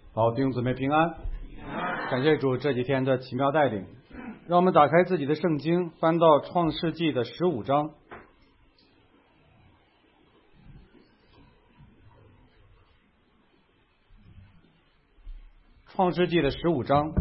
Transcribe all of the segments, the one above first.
好，弟兄姊妹平安。感谢主这几天的奇妙带领，让我们打开自己的圣经，翻到创世纪的15章。创世纪的15章，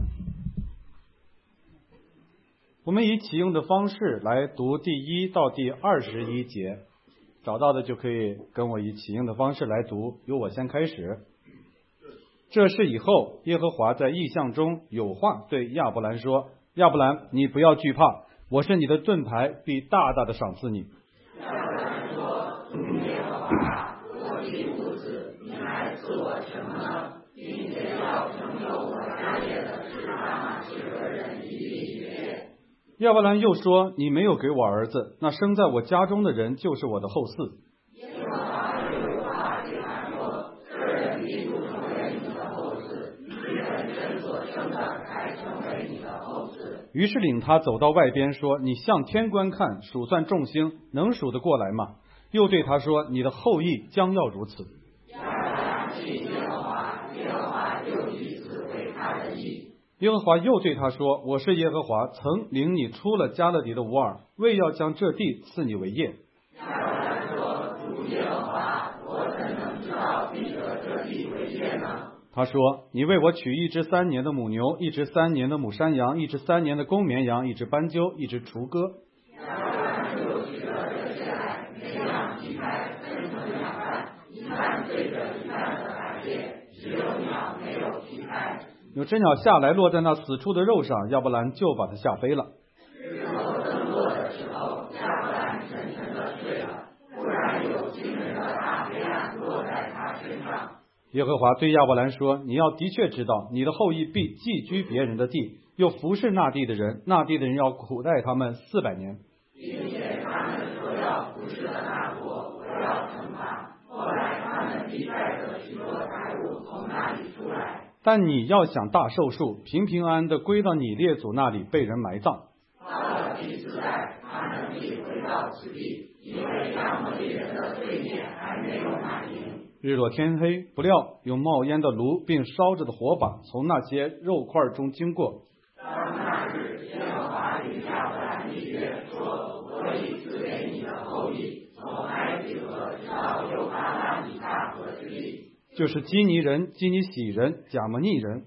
我们以启用的方式来读第1到第21节，找到的就可以跟我以启用的方式来读，由我先开始。这事以后，耶和华在异象中有话对亚伯兰说：亚伯兰，你不要惧怕，我是你的盾牌，必大大的赏赐你。 亚伯兰说：耶和华，我必无子，你来赐我什么呢？并且要成就我家业的是大马士革人以利血业。 亚伯兰又说：你没有给我儿子，那生在我家中的人就是我的后嗣。 耶和华又有话对他说：这人必不成为你的后嗣，你本身所生的才成为你的后嗣。 于是领他走到外边，说：你向天观看，数算众星，能数得过来吗？又对他说：你的后裔将要如此。 亚伯兰信耶和华，耶和华就以此为他的义。 耶和华又对他说：我是耶和华，曾领你出了迦勒底的乌尔，为要将这地赐你为业。 亚伯兰说：主耶和华，我怎能知道必得这地为业呢？ 他说：你为我取1只3年的母牛，1只3年的母山羊，1只3年的公绵羊，1只斑鸠，1只雏鸽。 亚伯兰就取了这些来，每样劈开，分成2半，一半对着一半的百列，只有鸟没有劈开。 有只鸟下来落在那死处的肉上，亚伯兰就把它吓飞了。 日头登落的时候，亚伯兰沉沉地睡了，忽然有惊人的大黑暗落在他身上。 耶和华对亚伯兰说：你要的确知道，你的后裔必寄居别人的地，又服侍那地的人，那地的人要苦待他们400年， 并且他们所要服侍的那国，我要惩罚。后来他们必带着许多财物从那里出来。 但你要想大寿数，平平安安的归到你列祖那里，被人埋葬。 到了第4代，他们必回到此地，因为亚摩利人的罪孽还没有满盈。 日落天黑，不料有冒烟的炉并烧着的火把从那些肉块中经过。 当那日，耶和华与亚伯兰立约，说：我已赐给你的后裔，从埃及河直到幼发拉底大河之地， 就是基尼人、基尼喜人、甲摩利人、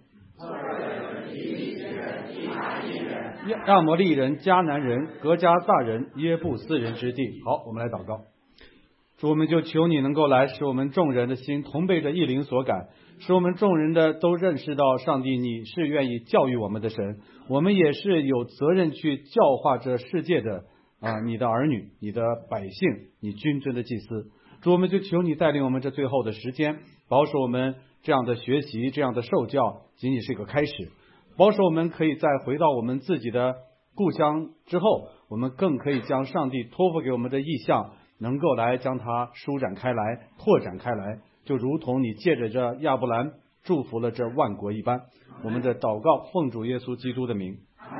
亚摩利人、迦南人、革迦撒人、耶布斯人之地。好，我们来祷告。主，我们就求你能够来使我们众人的心同被这一灵所感，使我们众人的都认识到上帝你是愿意教育我们的神，我们也是有责任去教化这世界的你的儿女、你的百姓、你君尊的祭司。主，我们就求你带领我们这最后的时间，保守我们这样的学习、这样的受教仅仅是一个开始，保守我们可以再回到我们自己的故乡之后，我们更可以将上帝托付给我们的意象能够来将它舒展开来、拓展开来，就如同你借着这亚伯兰祝福了这万国一般。我们的祷告奉主耶稣基督的名。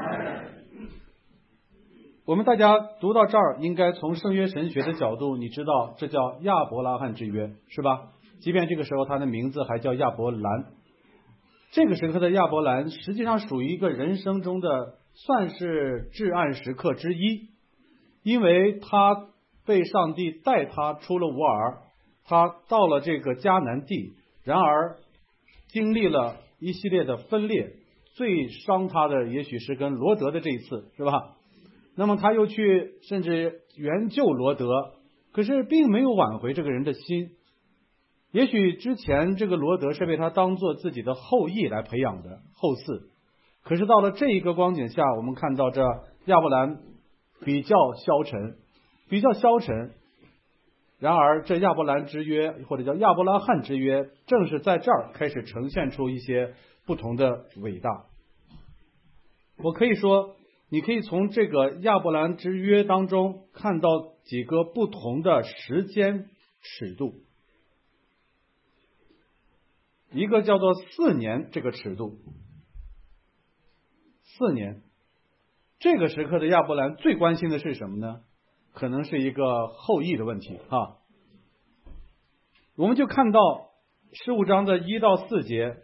我们大家读到这儿，应该从圣约神学的角度，你知道这叫亚伯拉罕之约，是吧？即便这个时候他的名字还叫亚伯兰，这个时刻的亚伯兰实际上属于一个人生中的算是至暗时刻之一，因为他被上帝带他出了乌尔，他到了这个迦南地，然而经历了一系列的分裂，最伤他的也许是跟罗德的这一次，是吧？那么他又去甚至援救罗德，可是并没有挽回这个人的心。也许之前这个罗德是被他当做自己的后裔来培养的后嗣，可是到了这一个光景下，我们看到这亚伯兰比较消沉，然而这亚伯兰之约或者叫亚伯拉罕之约，正是在这儿开始呈现出一些不同的伟大。我可以说，你可以从这个亚伯兰之约当中看到几个不同的时间尺度。一个叫做4年这个尺度，4年，这个时刻的亚伯兰最关心的是什么呢？可能是一个后裔的问题啊。我们就看到15章的1到4节，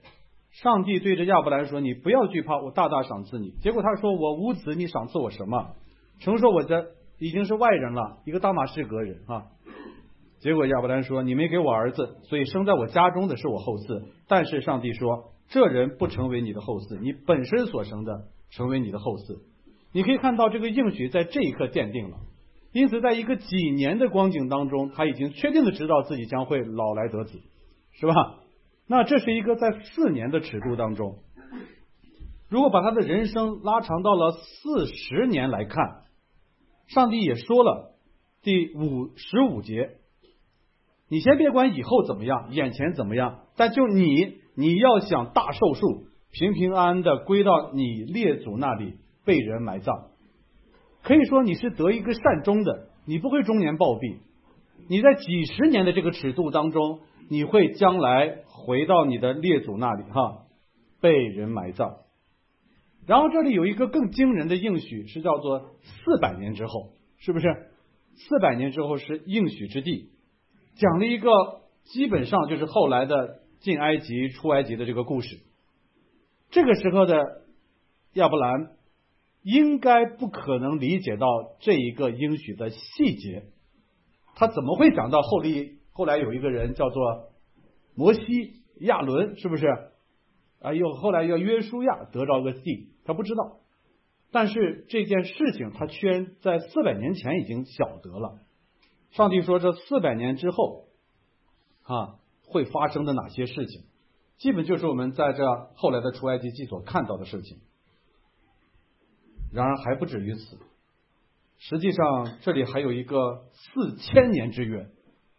上帝对着亚伯兰说，你不要惧怕，我大大赏赐你。结果他说，我无子，你赏赐我什么？承说我这已经是外人了，一个大马士革人啊。结果亚伯兰说，你没给我儿子，所以生在我家中的是我后嗣。但是上帝说，这人不成为你的后嗣，你本身所生的成为你的后嗣。你可以看到这个应许在这一刻奠定了，因此在一个几年的光景当中，他已经确定的知道自己将会老来得子，是吧？那这是一个在4年的尺度当中，如果把他的人生拉长到了40年来看，上帝也说了，第15节，你先别管以后怎么样，眼前怎么样，但就你要想大寿数，平平安安的归到你列祖那里，被人埋葬。可以说你是得一个善终的，你不会中年暴毙，你在几十年的这个尺度当中，你会将来回到你的列祖那里被人埋葬。然后这里有一个更惊人的应许，是叫做400年之后，是不是？400年之后是应许之地，讲了一个基本上就是后来的进埃及出埃及的这个故事。这个时候的亚伯兰应该不可能理解到这一个应许的细节，他怎么会讲到后来有一个人叫做摩西亚伦，是不是又后来要约书亚得着个地，他不知道。但是这件事情他却在400年前已经晓得了。上帝说这400年之后会发生的哪些事情，基本就是我们在这后来的出埃及记所看到的事情。然而还不止于此，实际上这里还有一个4000年之约。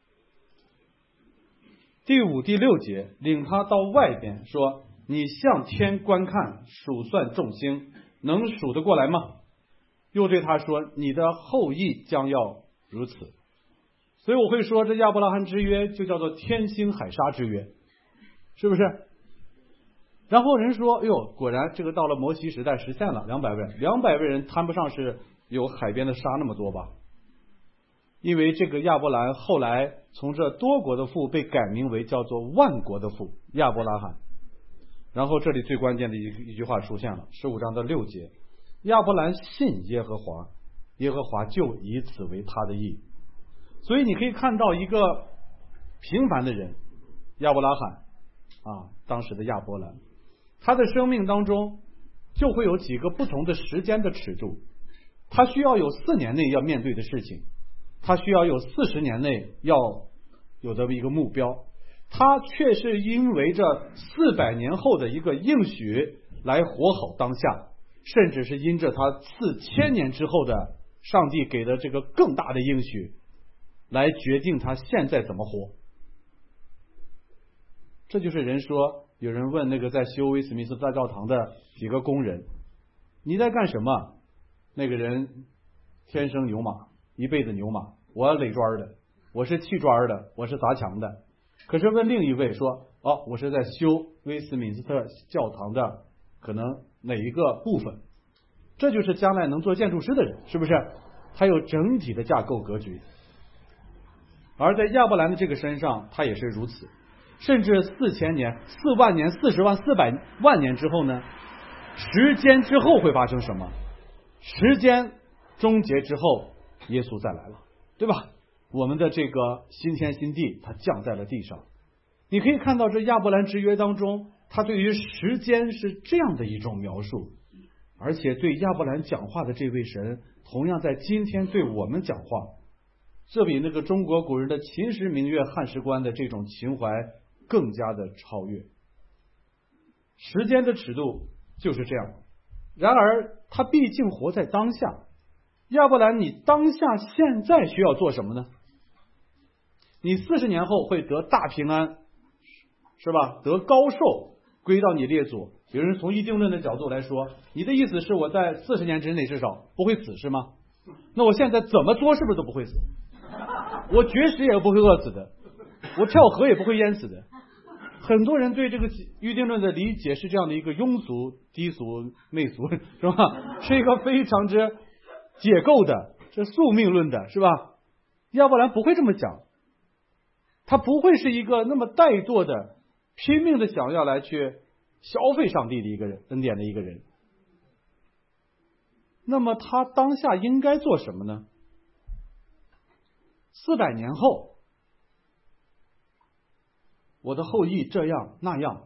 第5、第6节，领他到外边说，你向天观看，数算众星，能数得过来吗？又对他说，你的后裔将要如此。所以我会说，这亚伯拉罕之约就叫做天星海沙之约，是不是？然后人说，果然这个到了摩西时代实现了200位人谈不上是有海边的沙那么多吧。因为这个亚伯兰后来从这多国的父被改名为叫做万国的父亚伯拉罕。然后这里最关键的一句话出现了，15章的6节，亚伯兰信耶和华，耶和华就以此为他的义。所以你可以看到一个平凡的人亚伯拉罕当时的亚伯兰，他的生命当中就会有几个不同的时间的尺度，他需要有4年内要面对的事情，他需要有40年内要有的一个目标，他却是因为这400年后的一个应许来活好当下，甚至是因着他4000年之后的上帝给的这个更大的应许来决定他现在怎么活。这就是人说，有人问那个在修威斯敏斯特大教堂的几个工人，你在干什么？那个人天生牛马，一辈子牛马，我垒砖的，我是砌砖的，我是砸墙的。可是问另一位说，我是在修威斯敏斯特教堂的可能哪一个部分。这就是将来能做建筑师的人，是不是？他有整体的架构格局。而在亚伯兰的这个身上，他也是如此。甚至4000年、4万年、40万、400万年之后呢？时间之后会发生什么？时间终结之后，耶稣再来了，对吧？我们的这个新天新地，它降在了地上。你可以看到这亚伯兰之约当中，他对于时间是这样的一种描述，而且对亚伯兰讲话的这位神，同样在今天对我们讲话，这比那个中国古人的秦时明月汉时关的这种情怀更加的超越。时间的尺度就是这样。然而他毕竟活在当下。亚伯兰，你当下现在需要做什么呢？你40年后会得大平安，是吧？得高寿，归到你列祖。有人从一定论的角度来说，你的意思是我在40年之内至少不会死，是吗？那我现在怎么做是不是都不会死？我绝食也不会饿死的，我跳河也不会淹死的。很多人对这个预定论的理解是这样的一个庸俗、低俗、媚俗，是吧？是一个非常之解构的，是宿命论的，是吧？亚伯兰不会这么讲，他不会是一个那么怠惰的、拼命的想要来去消费上帝的一个人，恩典的一个人。那么他当下应该做什么呢？400年后，我的后裔这样那样，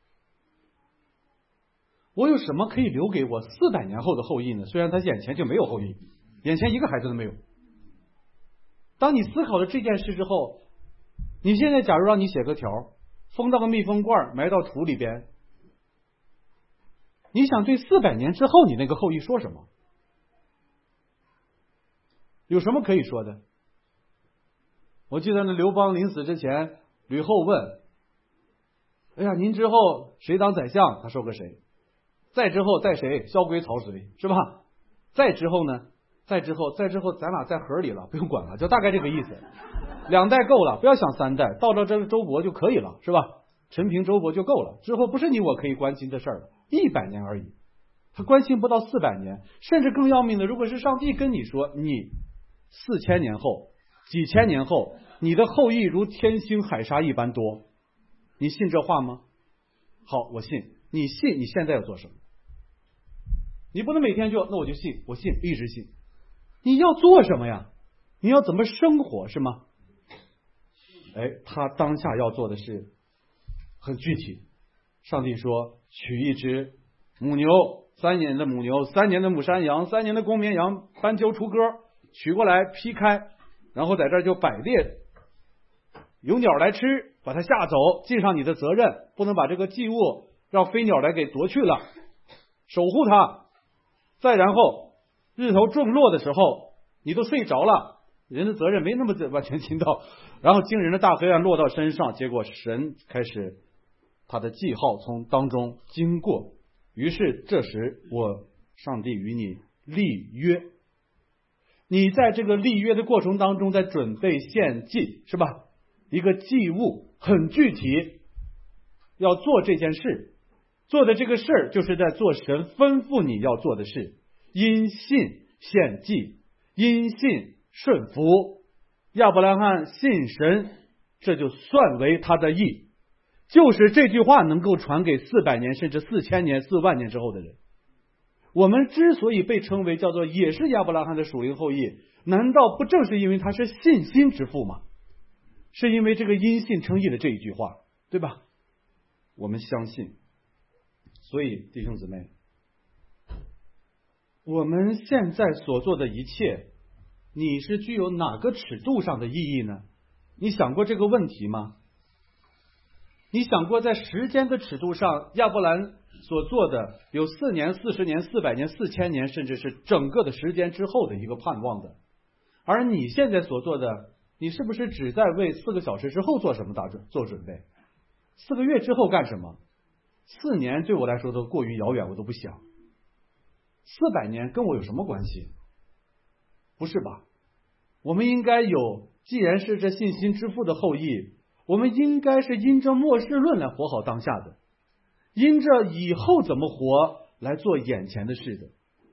我有什么可以留给我400年后的后裔呢？虽然他眼前就没有后裔，眼前一个孩子都没有。当你思考了这件事之后，你现在假如让你写个条，封到个密封罐，埋到土里边，你想对400年之后你那个后裔说什么？有什么可以说的？我记得那刘邦临死之前，吕后问：哎呀，您之后谁当宰相？他说个谁？再之后再谁？萧规曹随，是吧？再之后呢？再之后咱俩在河里了，不用管了，就大概这个意思。2代够了，不要想3代，到这周勃就可以了，是吧？陈平周勃就够了，之后不是你我可以关心的事儿了，100年而已。他关心不到400年，甚至更要命的，如果是上帝跟你说，你4000年后、几千年后，你的后裔如天星海沙一般多，你信这话吗？好，我信。你信，你现在要做什么？你不能每天就那我就信，我信，一直信。你要做什么呀？你要怎么生活，是吗？他当下要做的是很具体。上帝说，取一只母牛，3年的母牛，3年的母山羊，3年的公绵羊，斑鸠雏鸽，取过来劈开，然后在这儿就摆列，有鸟来吃，把它吓走，尽上你的责任，不能把这个祭物让飞鸟来给夺去了，守护它。再然后日头重落的时候，你都睡着了，人的责任没那么完全尽到，然后惊人的大黑暗落到身上，结果神开始他的记号从当中经过，于是这时我上帝与你立约。你在这个立约的过程当中，在准备献祭，是吧？一个祭物很具体，要做这件事，做的这个事儿就是在做神吩咐你要做的事，因信献祭，因信顺服。亚伯拉罕信神，这就算为他的义。就是这句话能够传给400年甚至4000年40000年之后的人。我们之所以被称为叫做也是亚伯拉罕的属灵后裔，难道不正是因为他是信心之父吗？是因为这个因信称义的这一句话，对吧？我们相信。所以弟兄姊妹，我们现在所做的一切，你是具有哪个尺度上的意义呢？你想过这个问题吗？你想过在时间的尺度上，亚伯兰所做的有4年、40年、400年、4000年，甚至是整个的时间之后的一个盼望的。而你现在所做的，你是不是只在为4个小时之后做什么做准备？4个月之后干什么？4年对我来说都过于遥远，我都不想。400年跟我有什么关系？不是吧？我们应该有，既然是这信心之父的后裔，我们应该是因着末世论来活好当下的，因着以后怎么活来做眼前的事的。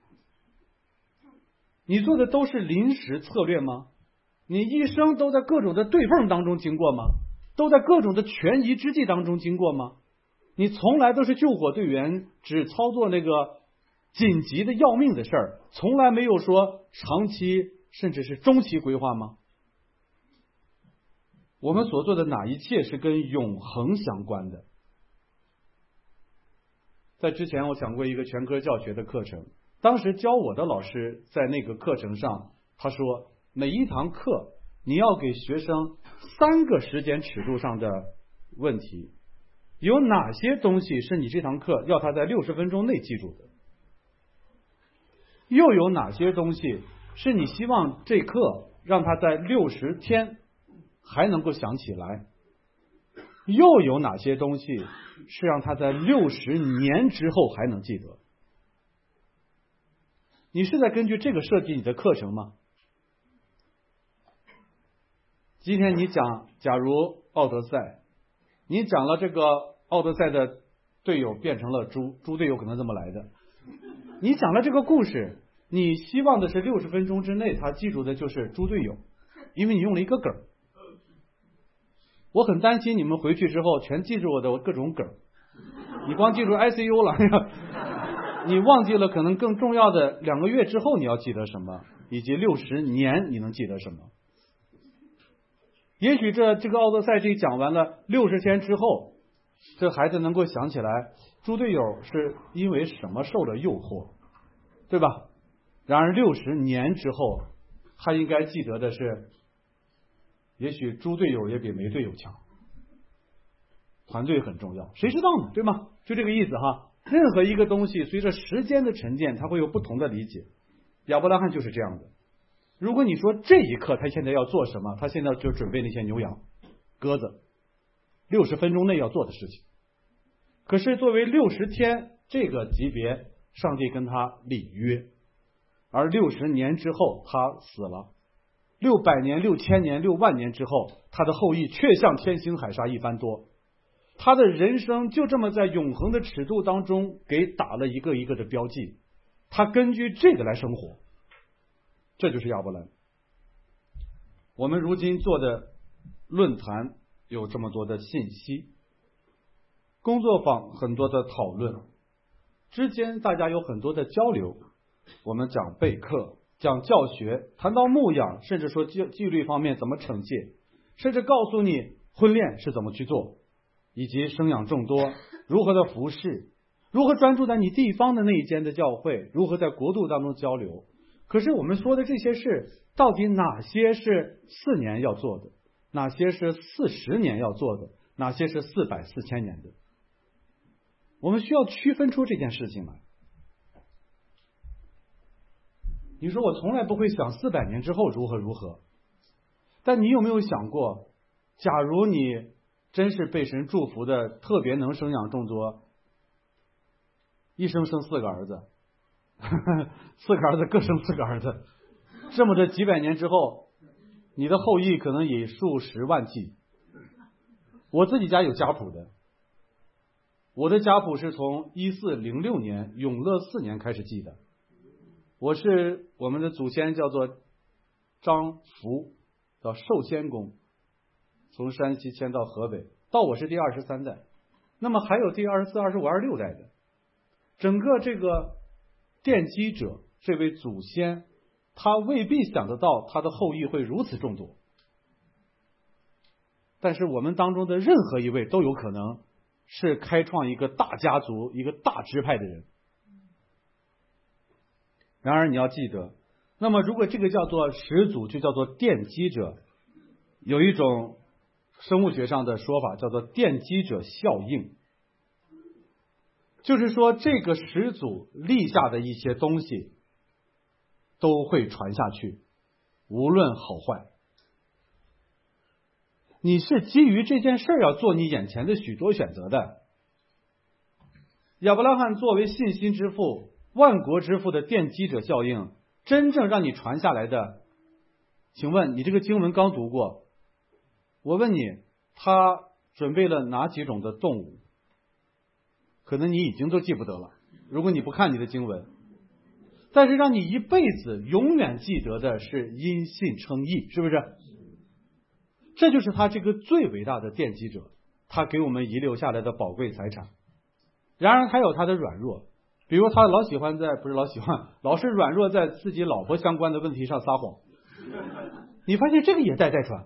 你做的都是临时策略吗？你一生都在各种的对缝当中经过吗？都在各种的权宜之计当中经过吗？你从来都是救火队员，只操作那个紧急的要命的事儿，从来没有说长期甚至是中期规划吗？我们所做的哪一切是跟永恒相关的？在之前我讲过一个全科教学的课程，当时教我的老师在那个课程上，他说每一堂课你要给学生3个时间尺度上的问题，有哪些东西是你这堂课要他在60分钟内记住的，又有哪些东西是你希望这课让他在60天还能够想起来，又有哪些东西是让他在60年之后还能记得。你是在根据这个设计你的课程吗？今天你讲，假如奥德赛，你讲了这个奥德赛的队友变成了猪队友，可能这么来的。你讲了这个故事，你希望的是60分钟之内他记住的就是猪队友，因为你用了一个梗。我很担心你们回去之后全记住我的各种梗， 你光记住 ICU 了，你忘记了可能更重要的2个月之后你要记得什么，以及60年你能记得什么。也许这个奥德赛这一讲完了60天之后，这孩子能够想起来猪队友是因为什么受了诱惑，对吧？然而60年之后，他应该记得的是，也许猪队友也比没队友强。团队很重要，谁知道呢？对吗？就这个意思哈。任何一个东西随着时间的沉淀，它会有不同的理解。亚伯拉罕就是这样的。如果你说这一刻他现在要做什么，他现在就准备那些牛羊、鸽子，60分钟内要做的事情。可是作为60天这个级别，上帝跟他立约，而60年之后他死了，600年、6000年、6万年之后，他的后裔却像天星海沙一般多。他的人生就这么在永恒的尺度当中给打了一个一个的标记，他根据这个来生活，这就是亚伯兰。我们如今做的论坛有这么多的信息，工作坊很多的讨论，之间大家有很多的交流，我们讲备课，讲教学，谈到牧养，甚至说纪律方面怎么惩戒，甚至告诉你婚恋是怎么去做，以及生养众多，如何的服侍，如何专注在你地方的那一间的教会，如何在国度当中交流。可是我们说的这些事，到底哪些是4年要做的，哪些是40年要做的，哪些是400、4000年的？我们需要区分出这件事情来。你说我从来不会想400年之后如何如何，但你有没有想过，假如你真是被神祝福的特别能生养众多，一生生4个儿子，4个儿子各生4个儿子，这么着几百年之后，你的后裔可能以数十万计。我自己家有家谱的，我的家谱是从1406年永乐4年开始记的。我们的祖先叫做张福，叫寿仙公，从山西迁到河北，到我是第23代，那么还有第24、25、26代的。整个这个奠基者，这位祖先，他未必想得到他的后裔会如此众多，但是我们当中的任何一位都有可能是开创一个大家族、一个大支派的人。然而你要记得，那么如果这个叫做始祖，就叫做奠基者，有一种生物学上的说法叫做奠基者效应，就是说这个始祖立下的一些东西都会传下去，无论好坏。你是基于这件事要做你眼前的许多选择的。亚伯拉罕作为信心之父、万国之父的奠基者效应，真正让你传下来的，请问你这个经文刚读过，我问你，他准备了哪几种的动物？可能你已经都记不得了，如果你不看你的经文。但是让你一辈子永远记得的是因信称义，是不是？这就是他这个最伟大的奠基者，他给我们遗留下来的宝贵财产。然而他有他的软弱，比如他老是软弱在自己老婆相关的问题上撒谎。你发现这个也代传，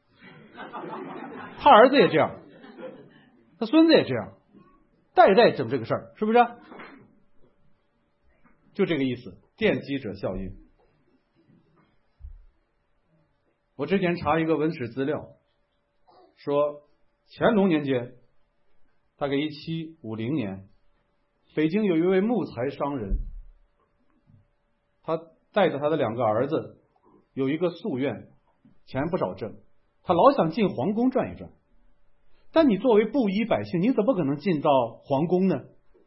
他儿子也这样，他孙子也这样，代整这个事儿，是不是？就这个意思，奠基者效应。我之前查一个文史资料，说乾隆年间，大概1750年，北京有一位木材商人，他带着他的2个儿子，有一个夙愿，钱不少挣，他老想进皇宫转一转。但你作为布衣百姓，你怎么可能进到皇宫呢？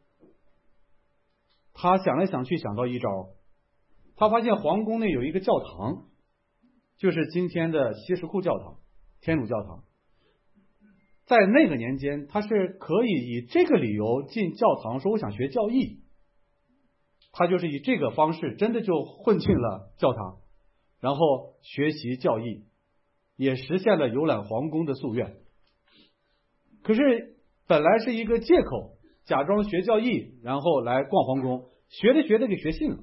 他想来想去，想到一招，他发现皇宫内有一个教堂，就是今天的西什库教堂、天主教堂。在那个年间，他是可以以这个理由进教堂，说我想学教义。他就是以这个方式真的就混进了教堂，然后学习教义，也实现了游览皇宫的夙愿。可是本来是一个借口， 假装学教义，然后来逛皇宫，学着学着给学信了。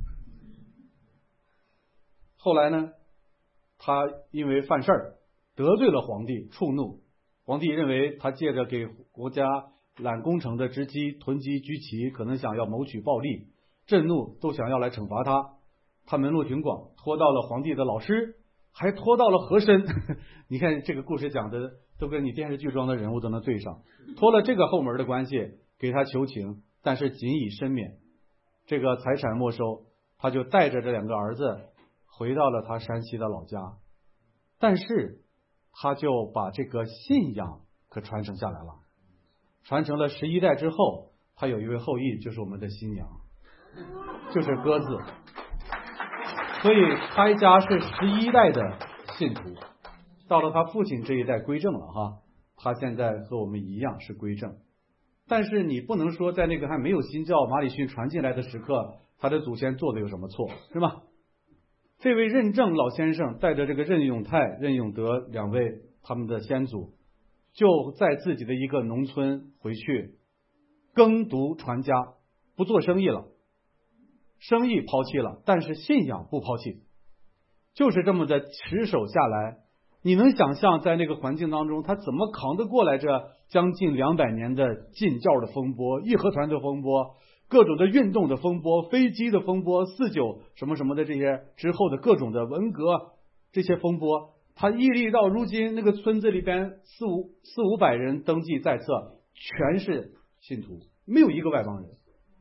后来呢，他因为犯事儿得罪了皇帝，触怒。皇帝认为他借着给国家揽工程的之机囤积居奇，可能想要谋取暴利，震怒，都想要来惩罚他。他门路挺广，拖到了皇帝的老师，还拖到了和珅。你看这个故事讲的都跟你电视剧中的人物都能对上，拖了这个后门的关系给他求情，但是仅以身免，这个财产没收，他就带着这2个儿子回到了他山西的老家。但是他就把这个信仰可传承下来了，传承了11代之后，他有一位后裔，就是我们的新娘，就是鸽子。所以他一家是11代的信徒，到了他父亲这一代归正了哈，他现在和我们一样是归正。但是你不能说在那个还没有新教马礼逊传进来的时刻，他的祖先做的有什么错，是吧？这位任正老先生带着这个任永泰、任永德2位他们的先祖，就在自己的一个农村回去耕读传家，不做生意了，生意抛弃了，但是信仰不抛弃，就是这么的持守下来。你能想象在那个环境当中他怎么扛得过来这将近200年的禁教的风波、义和团的风波、各种的运动的风波、飞机的风波、49什么什么的这些之后的各种的文革这些风波，他屹立到如今，那个村子里边400-500人登记在册，全是信徒，没有一个外邦人。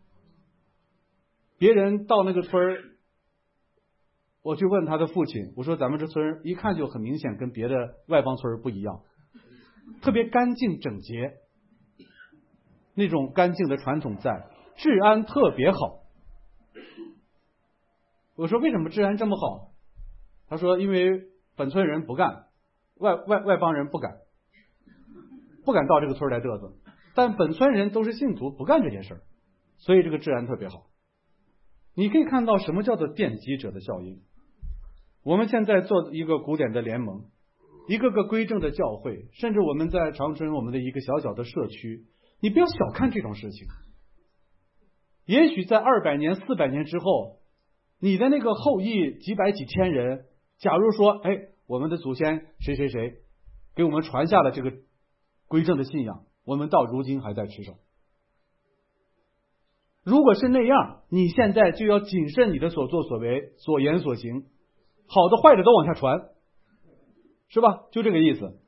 别人到那个村儿，我去问他的父亲，我说咱们这村一看就很明显跟别的外邦村不一样，特别干净整洁，那种干净的传统在，治安特别好。我说为什么治安这么好？他说因为本村人不干，外邦人不敢到这个村来嘚瑟，但本村人都是信徒，不干这些事儿，所以这个治安特别好。你可以看到什么叫做奠基者的效应。我们现在做一个古典的联盟，一个个归正的教会，甚至我们在长春我们的一个小小的社区，你不要小看这种事情。也许在200年、400年之后，你的那个后裔几百几千人，假如说，我们的祖先谁谁谁给我们传下了这个归正的信仰，我们到如今还在持守。如果是那样，你现在就要谨慎你的所作所为、所言所行，好的坏的都往下传，是吧？就这个意思。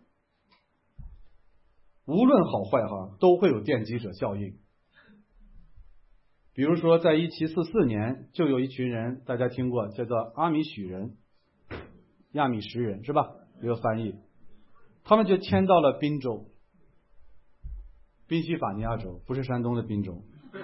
无论好坏哈，都会有奠基者效应。比如说在1744年就有一群人，大家听过，叫做阿米许人、亚米什人，是吧？这个翻译，他们就迁到了宾州，宾夕法尼亚州，不是山东的滨州。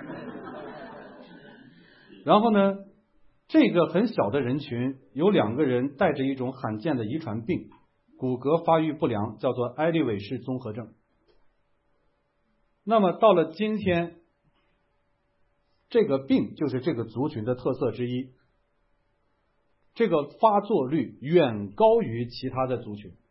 然后呢，这个很小的人群有2个人带着一种罕见的遗传病，骨骼发育不良，叫做埃利韦氏综合症。那么到了今天，这个病就是这个族群的特色之一，这个发作率远高于其他的族群，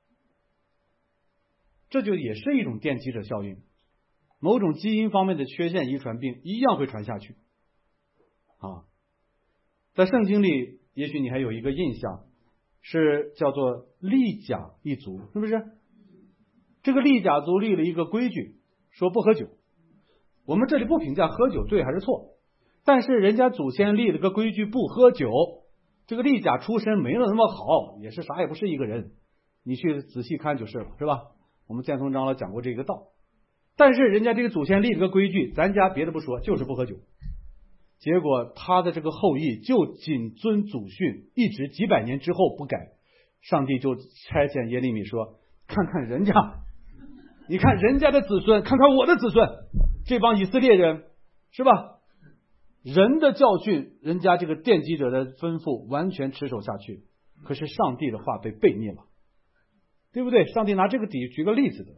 这就也是一种奠基者效应。某种基因方面的缺陷遗传病一样会传下去啊。在圣经里也许你还有一个印象，是叫做利甲一族，是不是？这个利甲族立了一个规矩，说不喝酒。我们这里不评价喝酒对还是错，但是人家祖先立了个规矩不喝酒。这个利甲出身没了那么好，也是啥也不是一个人，你去仔细看就是了，是吧？我们建宗长老讲过这个道。但是人家这个祖先立了个规矩，咱家别的不说，就是不喝酒。结果他的这个后裔就谨遵祖训，一直几百年之后不改，上帝就差遣耶利米说，看看人家，你看人家的子孙，看看我的子孙，这帮以色列人，是吧？人的教训，人家这个奠基者的吩咐完全持守下去，可是上帝的话被背逆了，对不对？上帝拿这个举个例子的。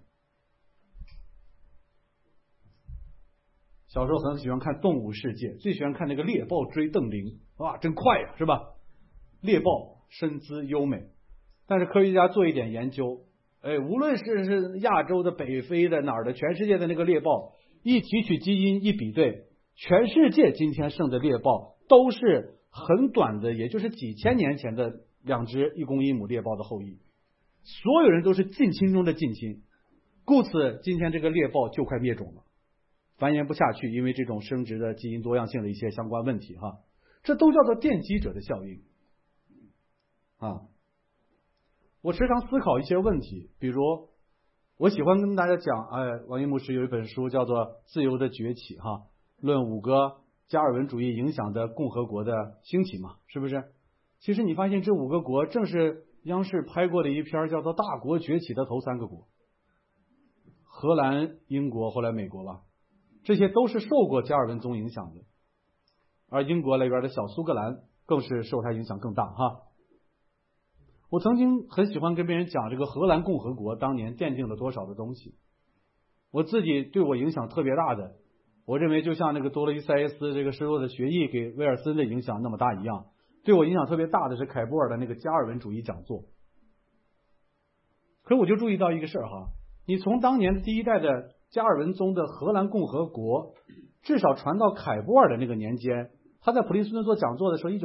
小时候很喜欢看动物世界，最喜欢看那个猎豹追邓羚，哇，真快呀，是吧？猎豹身姿优美，但是科学家做一点研究，无论是亚洲的、北非的哪儿的，全世界的那个猎豹， 一提取基因一比对，全世界今天剩的猎豹都是很短的，也就是几千年前的2只1公1母猎豹的后裔，所有人都是近亲中的近亲，故此今天这个猎豹就快灭种了，繁衍不下去，因为这种生殖的基因多样性的一些相关问题哈，这都叫做奠基者的效应啊。我时常思考一些问题，比如我喜欢跟大家讲，王一牧师有一本书叫做《自由的崛起》哈，论5个加尔文主义影响的共和国的兴起嘛，是不是？其实你发现这5个国正是央视拍过的一篇叫做《大国崛起》的头3个国，荷兰、英国后来美国吧，这些都是受过加尔文宗影响的，而英国那边的小苏格兰更是受他影响更大哈。我曾经很喜欢跟别人讲这个荷兰共和国当年奠定了多少的东西，我自己对我影响特别大的，我认为就像那个多洛伊塞耶斯这个失落的学艺给威尔森的影响那么大一样，对我影响特别大的是凯波尔的那个加尔文主义讲座。可是我就注意到一个事儿哈，你从当年的第1代的加尔文宗的荷兰共和国，至少传到凯波尔的那个年间，他在普林斯顿做讲座的时候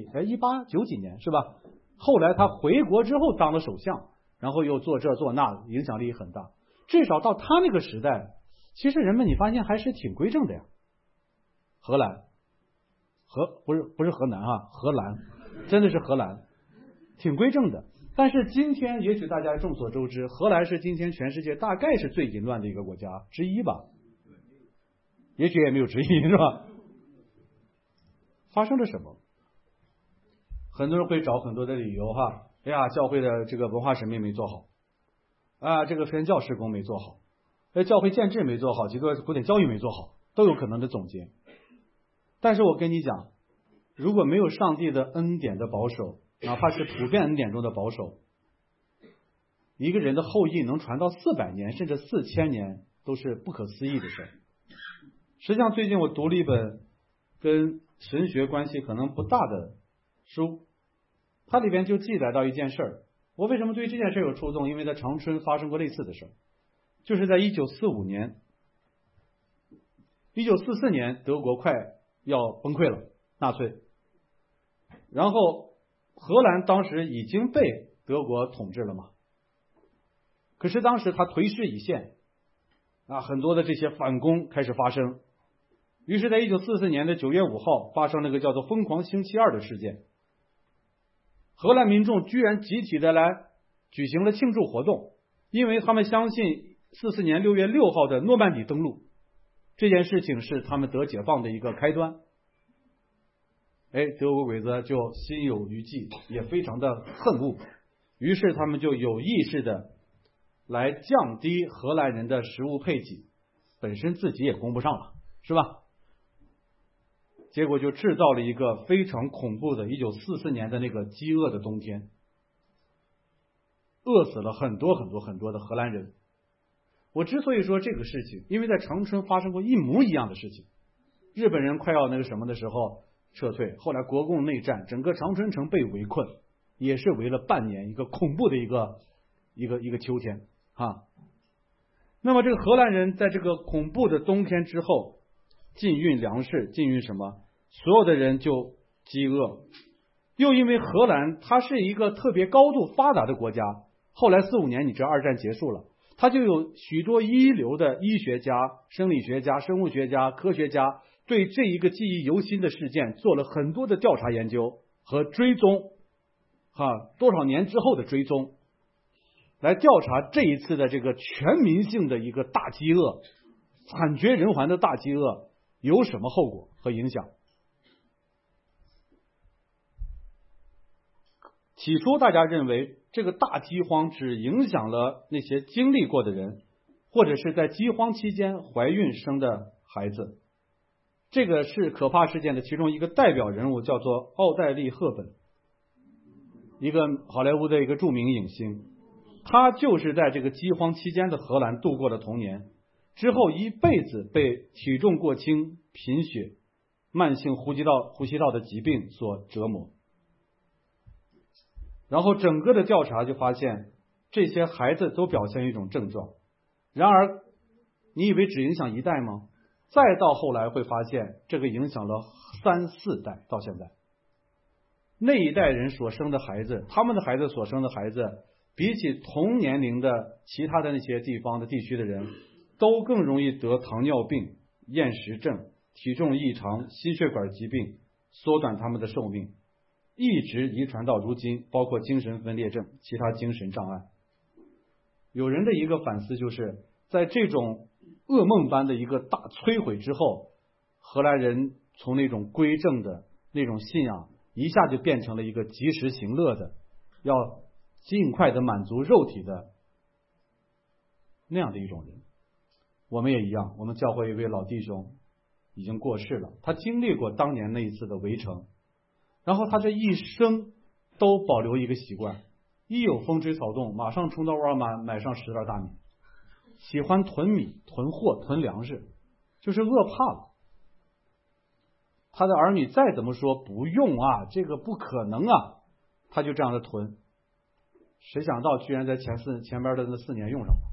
1890几年是吧？后来他回国之后当了首相，然后又做这做那，影响力很大。至少到他那个时代，其实人们你发现还是挺归正的呀。荷兰，不是河南啊，荷兰真的是荷兰，挺归正的。但是今天也许大家众所周知，荷兰是今天全世界大概是最淫乱的一个国家之一吧，也许也没有之一是吧？发生了什么？很多人会找很多的理由哈，哎呀，教会的这个文化使命没做好啊，这个宣教事工没做好，教会建制没做好，几个古典教育没做好，都有可能的总结。但是我跟你讲，如果没有上帝的恩典的保守，哪怕是普遍恩典中的保守，一个人的后裔能传到400年甚至4000年都是不可思议的事。实际上最近我读了一本跟神学关系可能不大的书，它里边就记载到一件事儿。我为什么对这件事有触动？因为在长春发生过类似的事儿，就是在1945年1944年德国快要崩溃了，纳粹，然后荷兰当时已经被德国统治了嘛，可是当时他颓势已现啊，很多的这些反攻开始发生，于是在1944年的9月5号发生了个叫做疯狂星期2的事件，荷兰民众居然集体的来举行了庆祝活动，因为他们相信44年6月6号的诺曼底登陆这件事情是他们得解放的一个开端。德国鬼子就心有余悸，也非常的恨恶，于是他们就有意识的来降低荷兰人的食物配给，本身自己也供不上了，是吧？结果就制造了一个非常恐怖的1944年的那个饥饿的冬天，饿死了很多的荷兰人。我之所以说这个事情，因为在长春发生过一模一样的事情，日本人快要那个什么的时候撤退，后来国共内战，整个长春城被围困，也是围了半年，一个恐怖的一个秋天啊。那么这个荷兰人在这个恐怖的冬天之后，禁运粮食，禁运什么？所有的人就饥饿。又因为荷兰它是一个特别高度发达的国家，后来45年你知道二战结束了，它就有许多一流的医学家、生理学家、生物学家、科学家对这一个记忆犹新的事件做了很多的调查研究和追踪多少年之后的追踪，来调查这一次的这个全民性的一个大饥饿，惨绝人寰的大饥饿有什么后果和影响。起初大家认为这个大饥荒只影响了那些经历过的人，或者是在饥荒期间怀孕生的孩子。这个是可怕事件的其中一个代表人物，叫做奥黛丽·赫本，一个好莱坞的一个著名影星。他就是在这个饥荒期间的荷兰度过了童年，之后一辈子被体重过轻、贫血、慢性呼吸道的疾病所折磨。然后整个的调查就发现，这些孩子都表现一种症状。然而，你以为只影响一代吗？ 再到后来会发现这个影响了3、4代到现在。那一代人所生的孩子，他们的孩子所生的孩子，比起同年龄的其他的那些地方的地区的人，都更容易得糖尿病、厌食症、体重异常、心血管疾病，缩短他们的寿命，一直遗传到如今，包括精神分裂症、其他精神障碍。有人的一个反思就是，在这种噩梦般的一个大摧毁之后，荷兰人从那种归正的那种信仰，一下就变成了一个及时行乐的，要尽快的满足肉体的那样的一种人。我们也一样，我们教会一位老弟兄已经过世了，他经历过当年那一次的围城，然后他这一生都保留一个习惯，一有风吹草动，马上冲到沃尔玛买上10袋大米，喜欢囤米、囤货、囤粮食，就是饿怕了。他的儿女再怎么说不用啊，这个不可能啊，他就这样的囤。谁想到居然在前边的那4年用上了。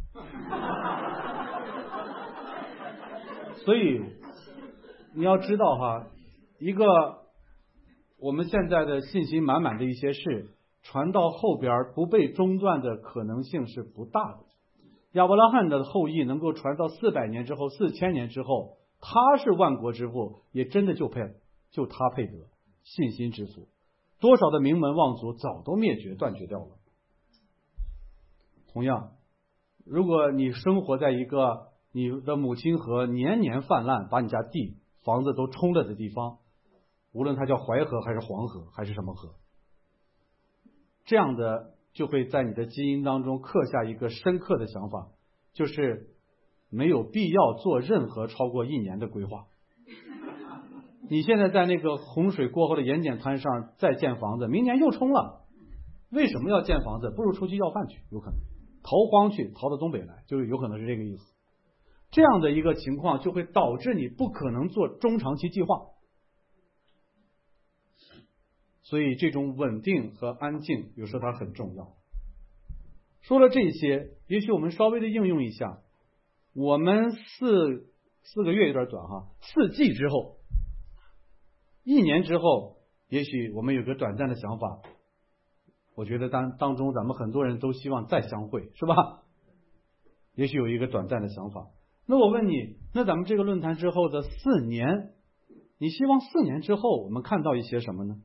所以你要知道哈，一个我们现在的信心满满的一些事，传到后边不被中断的可能性是不大的。亚伯拉罕的后裔能够传到400年之后、4000年之后，他是万国之父，也真的就他配得信心之足。多少的名门望族早都灭绝断绝掉了。同样，如果你生活在一个你的母亲河年年泛滥，把你家地房子都冲了的地方，无论它叫淮河还是黄河还是什么河，这样的就会在你的基因当中刻下一个深刻的想法，就是没有必要做任何超过1年的规划。你现在在那个洪水过后的盐碱滩上再建房子，明年又冲了，为什么要建房子？不如出去要饭去，有可能逃荒去，逃到东北来，就有可能是这个意思。这样的一个情况就会导致你不可能做中长期计划。所以这种稳定和安静有时候它很重要。说了这些，也许我们稍微的应用一下，我们4个月有点短哈，4季之后，1年之后，也许我们有个短暂的想法，我觉得当中咱们很多人都希望再相会，是吧？也许有一个短暂的想法。那我问你，那咱们这个论坛之后的4年，你希望4年之后我们看到一些什么呢？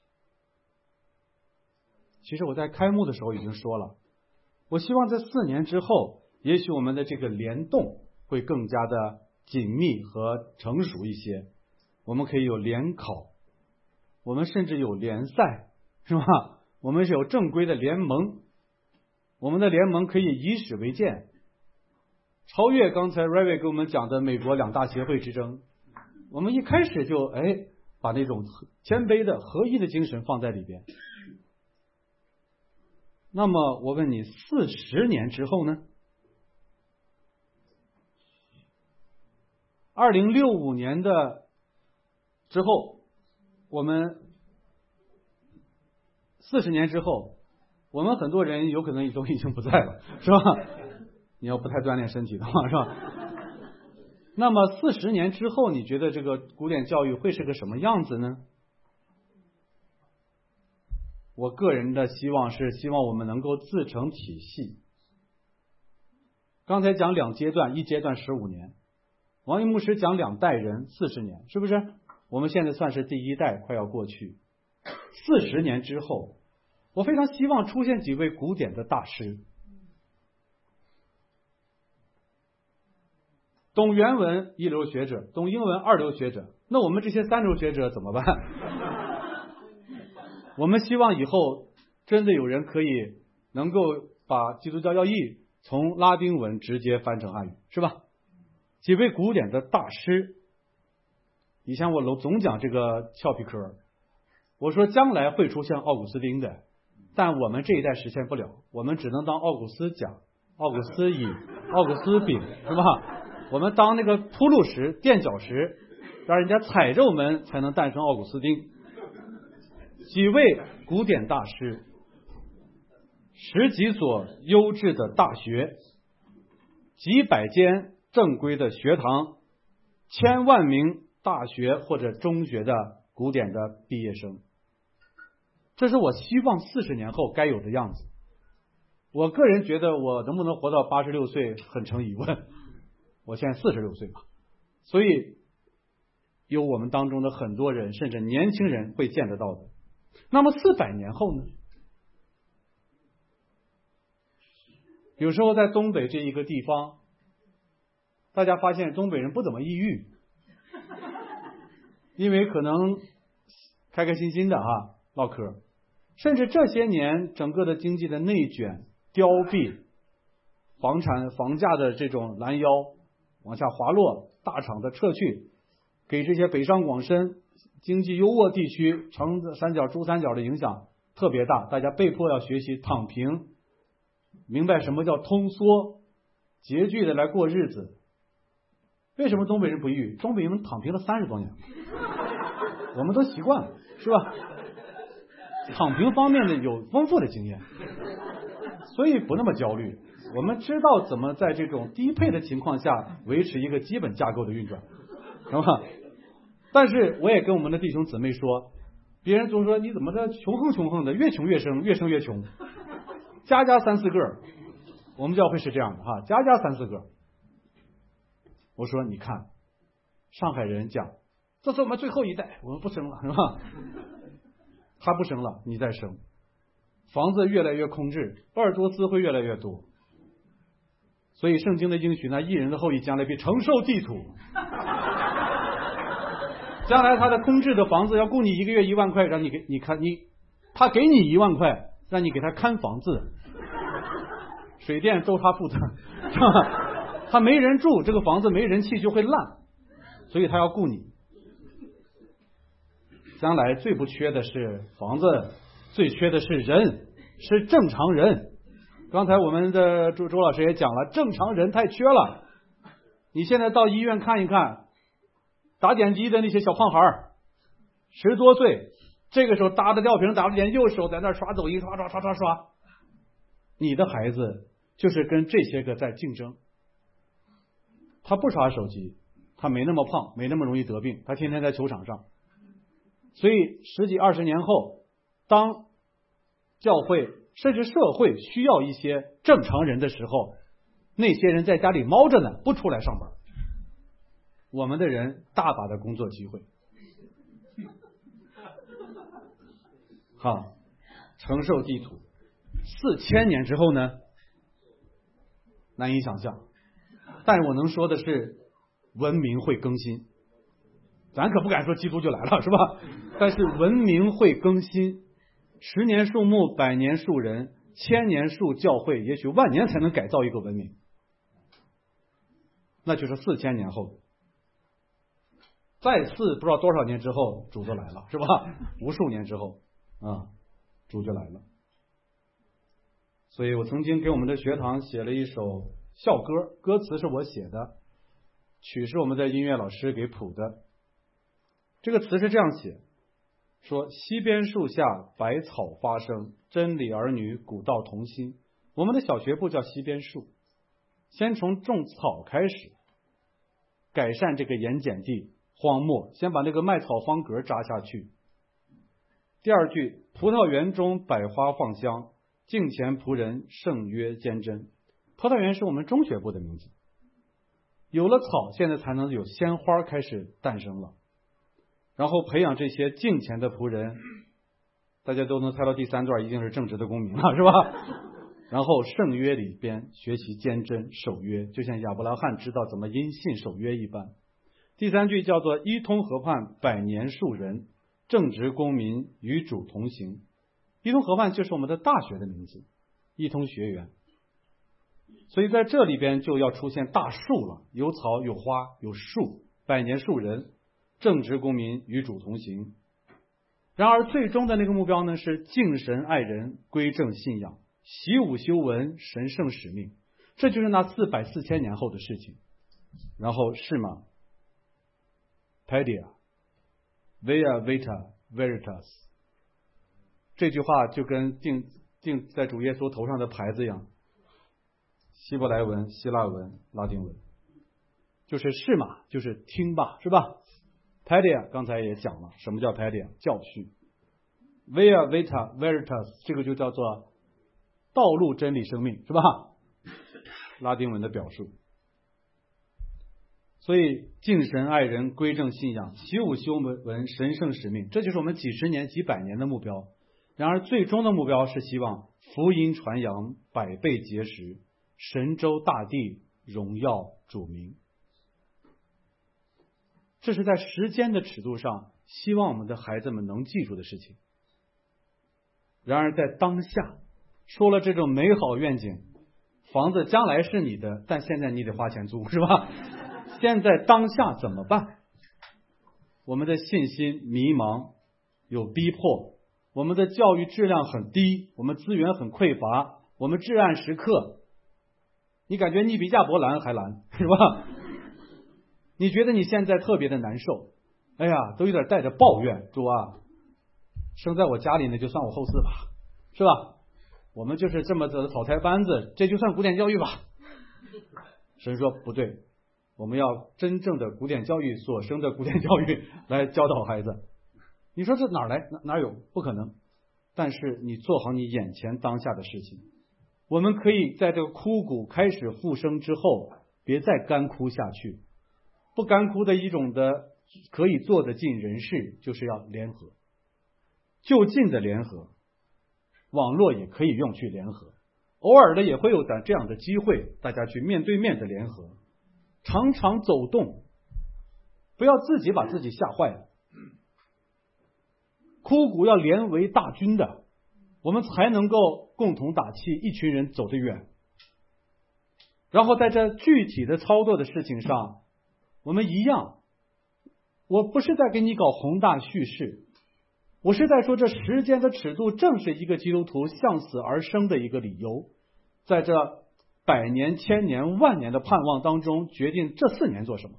其实我在开幕的时候已经说了，我希望在4年之后，也许我们的这个联动会更加的紧密和成熟一些。我们可以有联考，我们甚至有联赛，是吧？我们是有正规的联盟，我们的联盟可以以史为鉴，超越刚才 Ray 给我们讲的美国2大协会之争。我们一开始就把那种谦卑的合一的精神放在里边。那么我问你，40年之后呢？2065年的之后，我们40年之后，我们很多人有可能都已经不在了，是吧？你要不太锻炼身体的话，是吧？那么40年之后，你觉得这个古典教育会是个什么样子呢？我个人的希望是希望我们能够自成体系。刚才讲2阶段，一阶段15年，王一牧师讲2代人40年，是不是？我们现在算是第1代快要过去。40年之后，我非常希望出现几位古典的大师，懂原文1流学者，懂英文2流学者，那我们这些3流学者怎么办？我们希望以后真的有人可以能够把基督教要义从拉丁文直接翻成汉语，是吧？几位古典的大师，以前我总讲这个俏皮嗑，我说将来会出现奥古斯丁的，但我们这一代实现不了，我们只能当奥古斯甲、奥古斯乙、奥古斯丙，是吧？我们当那个铺路石、垫脚石，让人家踩着我们才能诞生奥古斯丁。几位古典大师，10几所优质的大学，几百间正规的学堂， 千万名大学或者中学的古典的毕业生。这是我希望40年后该有的样子。我个人觉得我能不能活到86岁很成疑问，我现在46岁吧，所以有我们当中的很多人甚至年轻人会见得到的。那么400年后呢？有时候在东北这一个地方，大家发现东北人不怎么抑郁，因为可能开开心心的唠嗑，甚至这些年整个的经济的内卷、凋敝、房价的这种拦腰往下滑落，大厂的撤去，给这些北上广深经济优渥地区长三角、珠三角的影响特别大，大家被迫要学习躺平，明白什么叫通缩，拮据的来过日子。为什么东北人不抑郁？东北人躺平了30多年，我们都习惯了，是吧？躺平方面的有丰富的经验，所以不那么焦虑。我们知道怎么在这种低配的情况下维持一个基本架构的运转，是吧？但是我也跟我们的弟兄姊妹说，别人总说你怎么这穷横的，越穷越生，越生越穷，家3、4个，我们教会是这样的家3、4个。我说你看，上海人讲，这是我们最后一代，我们不生了，是吧？他不生了，你再生，房子越来越空置，鄂尔多斯会越来越多。所以圣经的应许呢，义人的后裔将来必承受地土，将来他的空置的房子要雇你1个月1万块，让你他给你1万块，让你给他看房子，水电都他负责，是吧？他没人住，这个房子没人气就会烂，所以他要雇你。将来最不缺的是房子，最缺的是人，是正常人。刚才我们的周老师也讲了，正常人太缺了。你现在到医院看一看，打点滴的那些小胖孩，10多岁，这个时候搭着吊瓶，打着点，右手在那刷抖音，刷，你的孩子就是跟这些个在竞争。他不刷手机，他没那么胖，没那么容易得病，他天天在球场上。所以10几20年后，当教会甚至社会需要一些正常人的时候，那些人在家里猫着呢，不出来上班，我们的人大把的工作机会。承受地土，4000年之后呢，难以想象。但是我能说的是，文明会更新。咱可不敢说基督就来了，是吧？但是文明会更新，10年树木，100年树人，1000年树教会，也许10000年才能改造一个文明。那就是4000年后，再次不知道多少年之后，主就来了，是吧？无数年之后主就来了。所以我曾经给我们的学堂写了一首校歌，歌词是我写的，曲是我们的音乐老师给谱的。这个词是这样写，说西边树下百草发生，真理儿女古道同心。我们的小学部叫西边树，先从种草开始，改善这个盐碱地荒漠，先把那个麦草方格扎下去。第二句，葡萄园中百花放香，敬前仆人圣约坚贞。葡萄园是我们中学部的名字，有了草，现在才能有鲜花开始诞生了。然后培养这些敬虔的仆人，大家都能猜到第3段一定是正直的公民了，是吧？然后圣约里边学习坚贞守约，就像亚伯拉罕知道怎么因信守约一般。第3句叫做一通河畔100年树人，正直公民与主同行。一通河畔就是我们的大学的名字，一通学园。所以在这里边就要出现大树了，有草有花有树，100年树人，正直公民与主同行。然而最终的那个目标呢，是敬神爱人，归正信仰，习武修文，神圣使命。这就是那4000年后的事情。然后是吗 Paideia Via Vita Veritas， 这句话就跟钉在主耶稣头上的牌子一样，希伯来文、希腊文、拉丁文， 就是是嘛，就是听吧，是吧 ？Paideia 刚才也讲了，什么叫 Paideia？ 教训。Via Vita Veritas 这个就叫做道路真理生命，是吧？拉丁文的表述。所以敬神爱人归正信仰习武修文神圣使命，这就是我们几十年几百年的目标。然而最终的目标是希望福音传扬百倍结实，神州大地荣耀主名。这是在时间的尺度上希望我们的孩子们能记住的事情。然而在当下说了这种美好愿景，房子将来是你的，但现在你得花钱租，是吧？现在当下怎么办？我们的信心迷茫，有逼迫，我们的教育质量很低，我们资源很匮乏，我们至暗时刻，你感觉你比亚伯兰还蓝，是吧？你觉得你现在特别的难受，哎呀，都有点带着抱怨，主啊，生在我家里呢就算我后嗣吧，是吧？我们就是这么的草台班子，这就算古典教育吧。神说不对，我们要真正的古典教育所生的古典教育来教导孩子。你说这哪来？哪有？不可能。但是你做好你眼前当下的事情。我们可以在这个枯骨开始复生之后，别再干枯下去。不干枯的一种的可以做得尽人事，就是要联合，就近的联合，网络也可以用去联合，偶尔的也会有这样的机会，大家去面对面的联合，常常走动，不要自己把自己吓坏了。枯骨要连为大军的，我们才能够共同打气，一群人走得远。然后在这具体的操作的事情上，我们一样，我不是在给你搞宏大叙事，我是在说这时间的尺度正是一个基督徒向死而生的一个理由，在这百年、千年、万年的盼望当中，决定这4年做什么。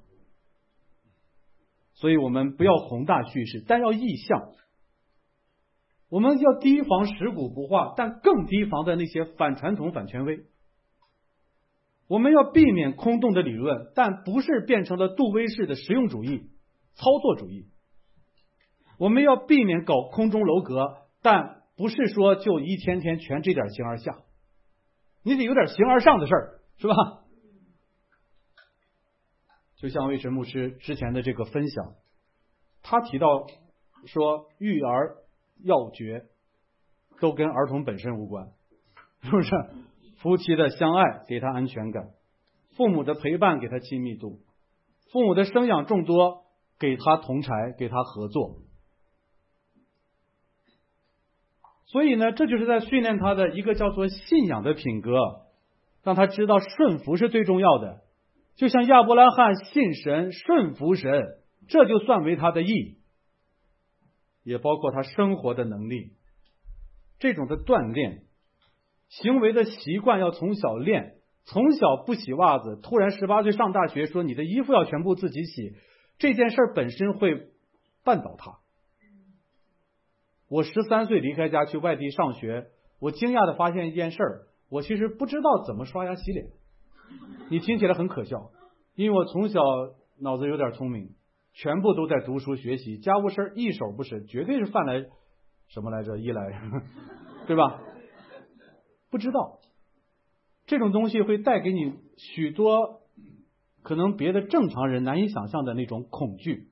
所以我们不要宏大叙事，但要意象。我们要提防食古不化，但更提防的那些反传统、反权威。我们要避免空洞的理论，但不是变成了杜威式的实用主义、操作主义。我们要避免搞空中楼阁，但不是说就一天天全这点形而下，你得有点形而上的事儿，是吧？就像魏晨牧师之前的这个分享，他提到说育儿要诀都跟儿童本身无关，是不是？夫妻的相爱给他安全感，父母的陪伴给他亲密度，父母的生养众多给他同柴，给他合作。所以呢，这就是在训练他的一个叫做信仰的品格，让他知道顺服是最重要的。就像亚伯拉罕信神顺服神，这就算为他的义，也包括他生活的能力。这种的锻炼行为的习惯要从小练，从小不洗袜子，突然18岁上大学说你的衣服要全部自己洗，这件事本身会绊倒他。我13岁离开家去外地上学，我惊讶的发现一件事儿，我其实不知道怎么刷牙洗脸。你听起来很可笑，因为我从小脑子有点聪明，全部都在读书学习，家务事一手不省，绝对是饭来什么来着衣来，对吧？不知道这种东西会带给你许多可能别的正常人难以想象的那种恐惧。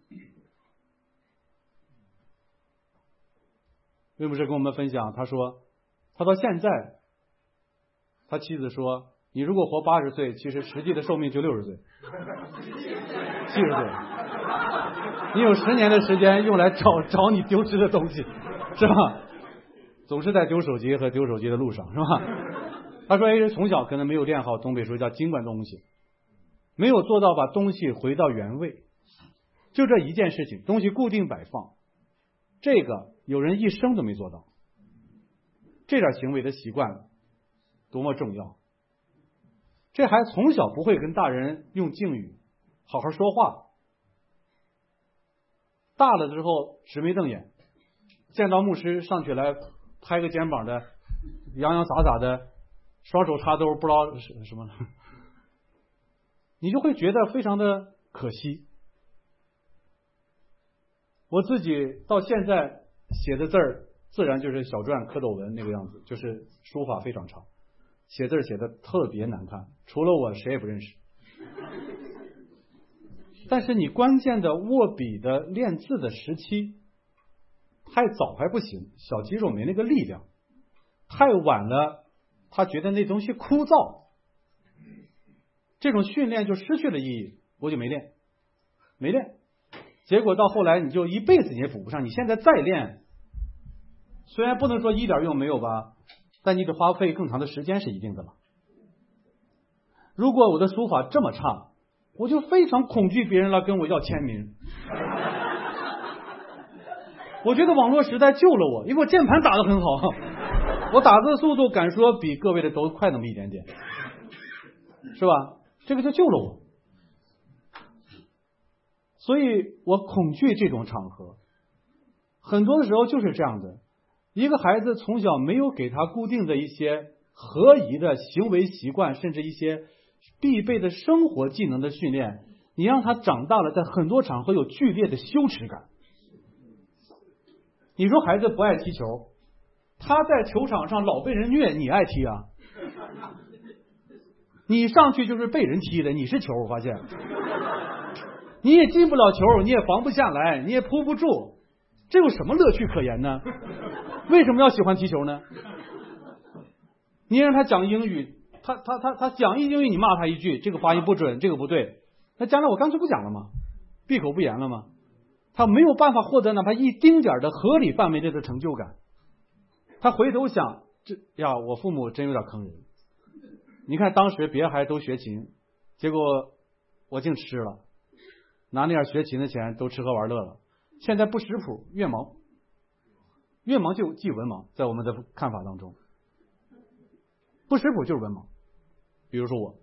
魏牧师跟我们分享，他说他到现在，他妻子说你如果活80岁，其实实际的寿命就60岁70岁，你有10年的时间用来找你丢失的东西，是吧？总是在丢手机和丢手机的路上，是吧？他说从小可能没有练好东北说叫经管东西，没有做到把东西回到原位，就这一件事情，东西固定摆放，这个有人一生都没做到。这点行为的习惯多么重要。这还从小不会跟大人用敬语好好说话，大了之后直眉瞪眼，见到牧师上去来拍个肩膀的，洋洋洒洒的，双手插兜，不知道什么。 你就会觉得非常的可惜。我自己到现在写的字儿，自然就是小篆蝌蚪文那个样子，就是书法非常差，写字写的特别难看，除了我谁也不认识。但是你关键的握笔的练字的时期太早还不行，小肌肉没那个力量，太晚了他觉得那东西枯燥，这种训练就失去了意义，我就没练，结果到后来你就一辈子你也补不上。你现在再练，虽然不能说一点用没有吧，但你得花费更长的时间是一定的了。如果我的书法这么差，我就非常恐惧别人来跟我要签名。我觉得网络时代救了我，因为我键盘打得很好，我打字速度敢说比各位的都快那么一点点，是吧？这个就救了我。所以我恐惧这种场合，很多的时候就是这样的。一个孩子从小没有给他固定的一些合宜的行为习惯，甚至一些必备的生活技能的训练，你让他长大了在很多场合有剧烈的羞耻感。你说孩子不爱踢球，他在球场上老被人虐，你爱踢啊？你上去就是被人踢的，你是球，我发现你也进不了球，你也防不下来，你也扑不住，这有什么乐趣可言呢？为什么要喜欢踢球呢？你让他讲英语，他讲一英语，你骂他一句，这个发音不准，这个不对，那将来我干脆不讲了吗？闭口不言了吗？他没有办法获得哪怕一丁点的合理范围内的成就感。他回头想，我父母真有点坑人。你看当时别的孩子都学琴，结果我净吃了，拿那点学琴的钱都吃喝玩乐了。现在不识谱，越忙就即文盲，在我们的看法当中，不识谱就是文盲。比如说我，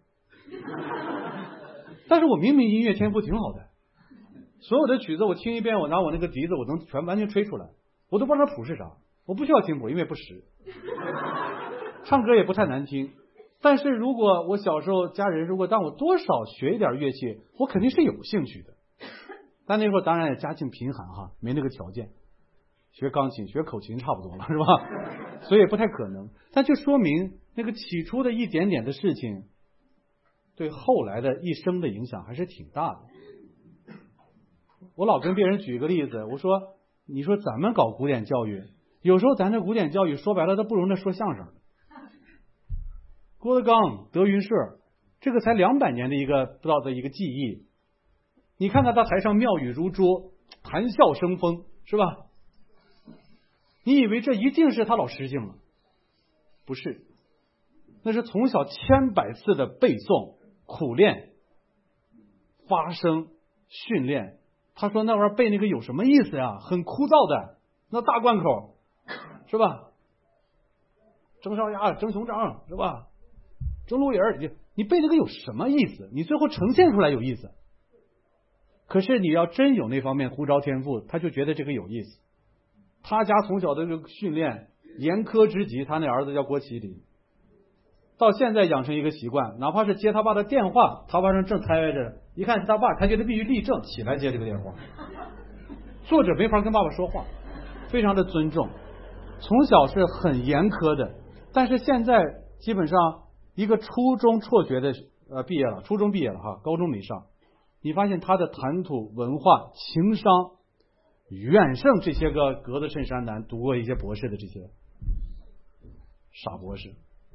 但是我明明音乐天赋挺好的，所有的曲子我听一遍，我拿我那个笛子我能完全吹出来，我都不知道谱是啥，我不需要听谱，因为不识，唱歌也不太难听。但是如果我小时候家人如果让我多少学一点乐器，我肯定是有兴趣的。但那时候当然也家境贫寒哈，没那个条件，学钢琴学口琴差不多了，是吧？所以也不太可能。但就说明那个起初的一点点的事情对后来的一生的影响还是挺大的。我老跟别人举一个例子，我说你说咱们搞古典教育，有时候咱这古典教育说白了都不如那说相声。郭德纲、德云社，这个才200年的一个不知道的一个技艺，你看他台上妙语如珠，谈笑生风，是吧？你以为这一定是他老师性了？不是，那是从小千百次的背诵、苦练、发声、训练。他说那玩意儿背那个有什么意思呀？很枯燥的，那大贯口，是吧？蒸烧鸭、蒸熊掌，是吧？蒸鹿眼，你背那个有什么意思？你最后呈现出来有意思。可是你要真有那方面呼召天赋，他就觉得这个有意思。他家从小的这个训练严苛之极，他那儿子叫郭麒麟，到现在养成一个习惯，哪怕是接他爸的电话，他爸正猜着，一看是他爸，他觉得必须立正起来接这个电话，坐着没法跟爸爸说话，非常的尊重。从小是很严苛的，但是现在基本上一个初中辍学的毕业了，初中毕业了哈，高中没上，你发现他的谈吐、文化、情商远胜这些个隔着衬衫男读过一些博士的这些傻博士。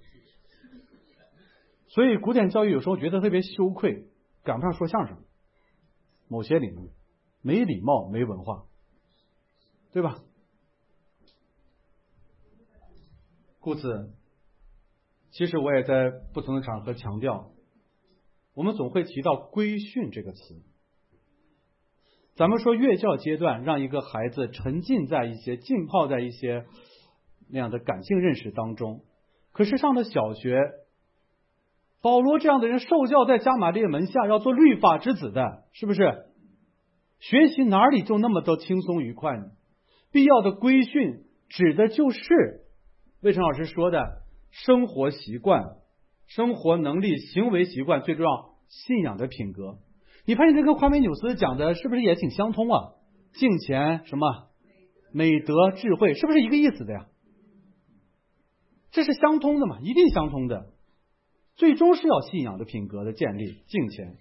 所以古典教育有时候觉得特别羞愧，赶不上说相声，某些领域没礼貌没文化，对吧？故此其实我也在不同的场合强调，我们总会提到规训这个词。咱们说乐教阶段让一个孩子沉浸在一些浸泡在一些那样的感性认识当中，可是上了小学，保罗这样的人受教在加玛列门下，要做律法之子的，是不是？学习哪里就那么多轻松愉快呢？必要的规训指的就是魏晨老师说的生活习惯、生活能力、行为习惯，最重要信仰的品格。你发现这跟华美纽斯讲的是不是也挺相通啊？敬虔什么美德智慧，是不是一个意思的呀？这是相通的嘛，一定相通的。最终是要信仰的品格的建立，敬虔。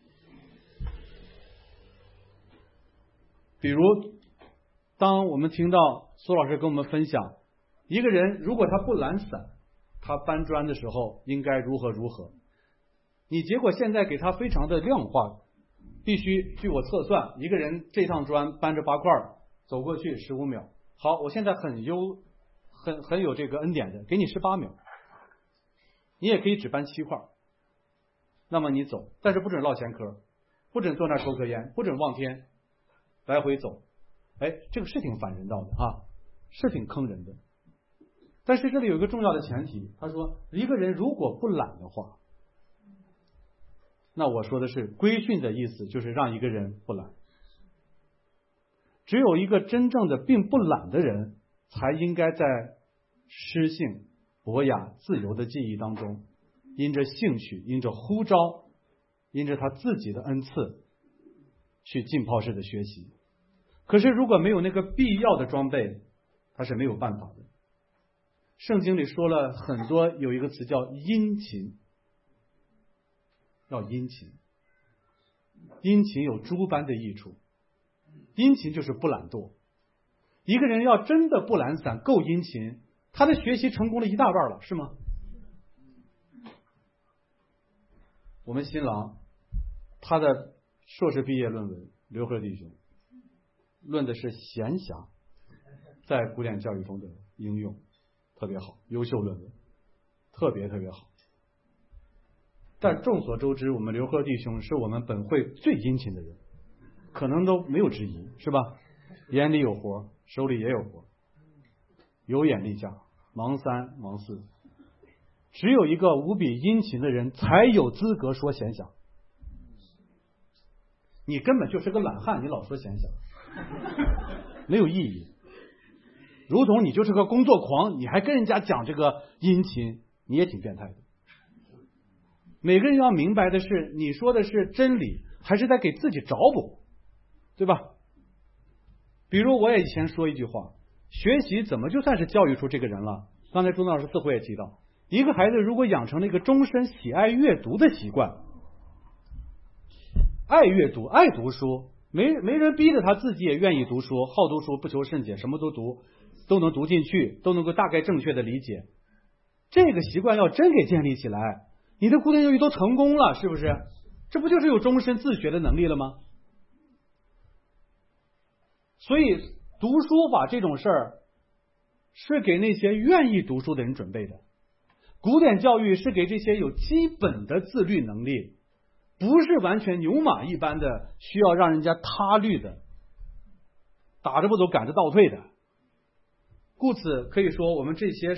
比如当我们听到苏老师跟我们分享，一个人如果他不懒散，他搬砖的时候应该如何如何，你结果现在给他非常的量化，必须据我测算，一个人这趟砖搬着8块走过去15秒。好，我现在很有这个恩典的，给你18秒，你也可以只搬7块，那么你走，但是不准唠闲嗑，不准坐那抽颗烟，不准望天，来回走。这个是挺反人道的啊，是挺坑人的。但是这里有一个重要的前提，他说一个人如果不懒的话，那我说的是规训的意思，就是让一个人不懒。只有一个真正的并不懒的人，才应该在诗性、博雅、自由的记忆当中，因着兴趣，因着呼召，因着他自己的恩赐，去浸泡式的学习。可是如果没有那个必要的装备，他是没有办法的。圣经里说了很多，有一个词叫殷勤，要殷勤。殷勤有诸般的益处，殷勤就是不懒惰。一个人要真的不懒散，够殷勤，他的学习成功了一大半了，是吗？我们新郎他的硕士毕业论文，刘贺弟兄论的是闲暇在古典教育中的应用，特别好，优秀论文，特别好。但众所周知，我们刘贺弟兄是我们本会最殷勤的人，可能都没有之一，是吧？眼里有活，手里也有活，有眼力价，忙3忙4。只有一个无比殷勤的人才有资格说闲暇。你根本就是个懒汉，你老说闲暇没有意义。如同你就是个工作狂，你还跟人家讲这个殷勤，你也挺变态的。每个人要明白的是，你说的是真理，还是在给自己找补，对吧？比如我也以前说一句话，学习怎么就算是教育出这个人了？刚才钟老师似乎也提到，一个孩子如果养成了一个终身喜爱阅读的习惯，爱阅读爱读书，没人逼着他，自己也愿意读书，好读书，不求甚解，什么都读，都能读进去，都能够大概正确的理解。这个习惯要真给建立起来，你的古典教育都成功了，是不是？这不就是有终身自学的能力了吗？所以读书法这种事儿是给那些愿意读书的人准备的，古典教育是给这些有基本的自律能力，不是完全牛马一般的需要让人家他律的，打着不走赶着倒退的。故此可以说我们这些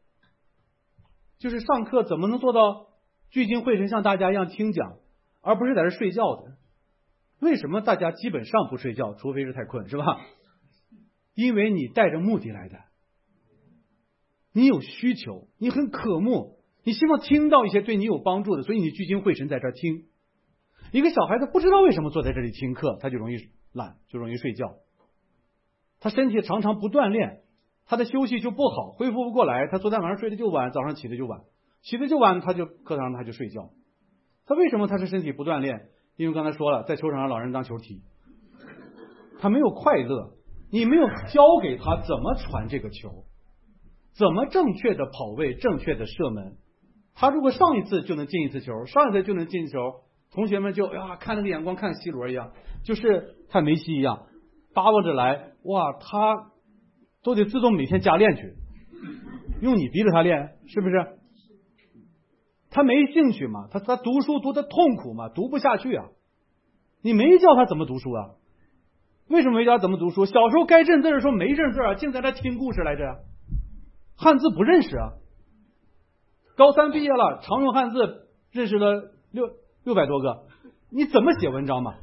就是上课怎么能做到聚精会神像大家一样听讲，而不是在这睡觉的。为什么大家基本上不睡觉，除非是太困，是吧？因为你带着目的来的，你有需求，你很渴慕，你希望听到一些对你有帮助的，所以你聚精会神在这儿听。一个小孩子不知道为什么坐在这里听课，他就容易懒，就容易睡觉。他身体常常不锻炼，他的休息就不好，恢复不过来，他昨天晚上睡得就晚，早上起得就晚，他就课堂上他就睡觉。他为什么他是身体不锻炼？因为刚才说了，在球场上老人当球踢，他没有快乐，你没有教给他怎么传这个球，怎么正确的跑位，正确的射门。他如果上一次就能进一次球，上一次就能进球，同学们就看那个眼光看 C 罗一样，就是看梅西一样，巴望着来，哇，他都得自动每天加练去，用你逼着他练，是不是？他没兴趣嘛，他读书读得痛苦嘛，读不下去啊。你没教他怎么读书啊？为什么没教他怎么读书？小时候该认字的时候没认字啊，净在那听故事来着，汉字不认识啊。高3毕业了，常用汉字认识了600多个，你怎么写文章嘛？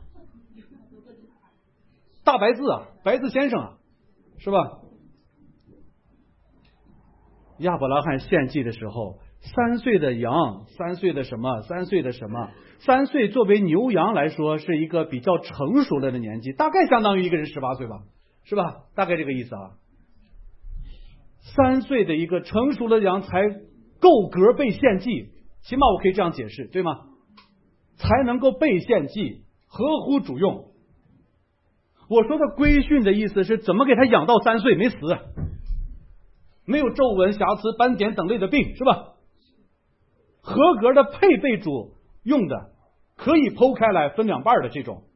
大白字啊，白字先生啊，是吧？亚伯拉罕献祭的时候， 3岁的羊，3岁的什么，3岁的什么，3岁作为牛羊来说是一个比较成熟了的年纪，大概相当于一个人18岁吧，是吧？大概这个意思啊。3岁的一个成熟的羊才够格被献祭，起码我可以这样解释，对吗？才能够被献祭，合乎主用。我说的规训的意思是怎么给他养到3岁没死，没有皱纹、瑕疵、斑点等类的病，是吧？合格的配备主用的，可以剖开来分2半的这种。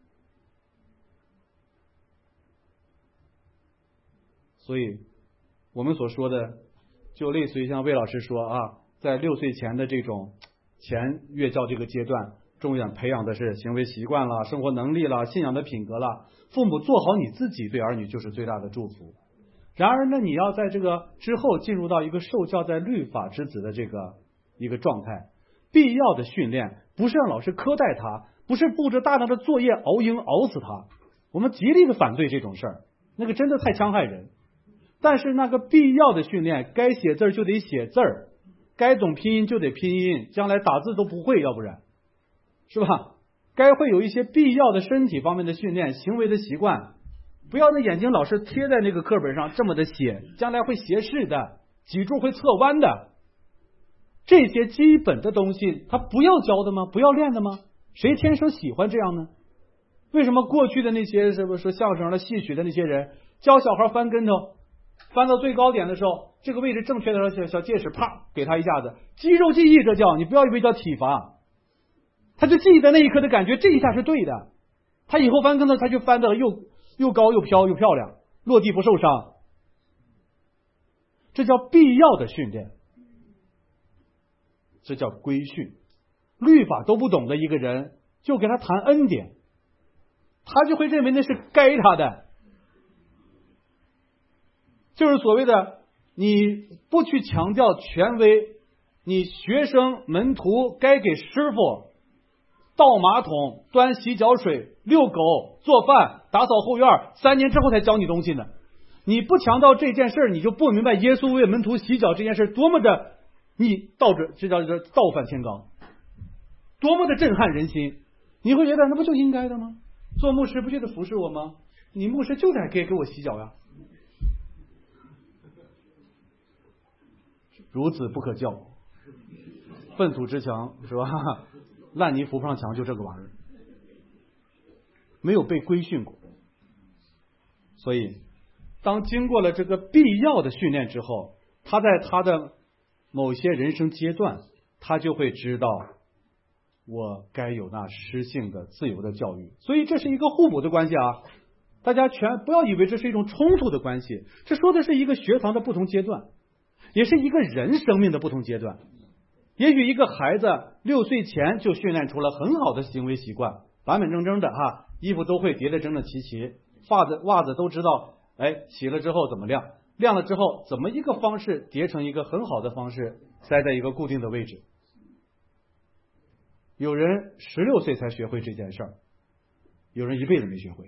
所以我们所说的就类似于像魏老师说啊，在6岁前的这种前乐教这个阶段，重点培养的是行为习惯了、生活能力了、信仰的品格了。父母做好你自己，对儿女就是最大的祝福。然而呢，你要在这个之后进入到一个受教在律法之子的这个一个状态，必要的训练不是让老师苛待他，不是布置大量的作业熬鹰熬死他，我们极力的反对这种事儿，那个真的太戕害人。但是那个必要的训练，该写字就得写字，该懂拼音就得拼音，将来打字都不会，要不然是吧？该会有一些必要的身体方面的训练，行为的习惯，不要那眼睛老是贴在那个课本上这么的写，将来会斜视的，脊柱会侧弯的。这些基本的东西他不要教的吗？不要练的吗？谁天生喜欢这样呢？为什么过去的那些什么说相声的戏曲的那些人教小孩翻跟头，翻到最高点的时候，这个位置正确的时候，小戒尺啪给他一下子，肌肉记忆，这叫，你不要以为叫体罚，他就记得那一刻的感觉，这一下是对的，他以后翻跟头他就翻得又高又飘又漂亮，落地不受伤，这叫必要的训练，这叫规训。律法都不懂的一个人，就给他谈恩典，他就会认为那是该他的，就是所谓的你不去强调权威，你学生门徒该给师傅倒马桶、端洗脚水、遛狗、做饭、打扫后院，3年之后才教你东西呢。你不强调这件事，你就不明白耶稣为门徒洗脚这件事多么的这叫倒反天罡，多么的震撼人心。你会觉得那不就应该的吗？做牧师不就得服侍我吗？你牧师就得给我洗脚呀。孺子不可教，粪土之强，是吧？烂泥扶不上墙，就这个玩意儿，没有被规训过。所以当经过了这个必要的训练之后，他在他的某些人生阶段，他就会知道我该有那诗性的自由的教育。所以这是一个互补的关系啊，大家不要以为这是一种冲突的关系，这说的是一个学堂的不同阶段，也是一个人生命的不同阶段。也许一个孩子6岁前就训练出了很好的行为习惯，板板正正的哈，衣服都会叠得整整齐齐，袜子都知道，洗了之后怎么晾，晾了之后怎么一个方式叠成一个很好的方式，塞在一个固定的位置。有人16岁才学会这件事儿，有人一辈子没学会。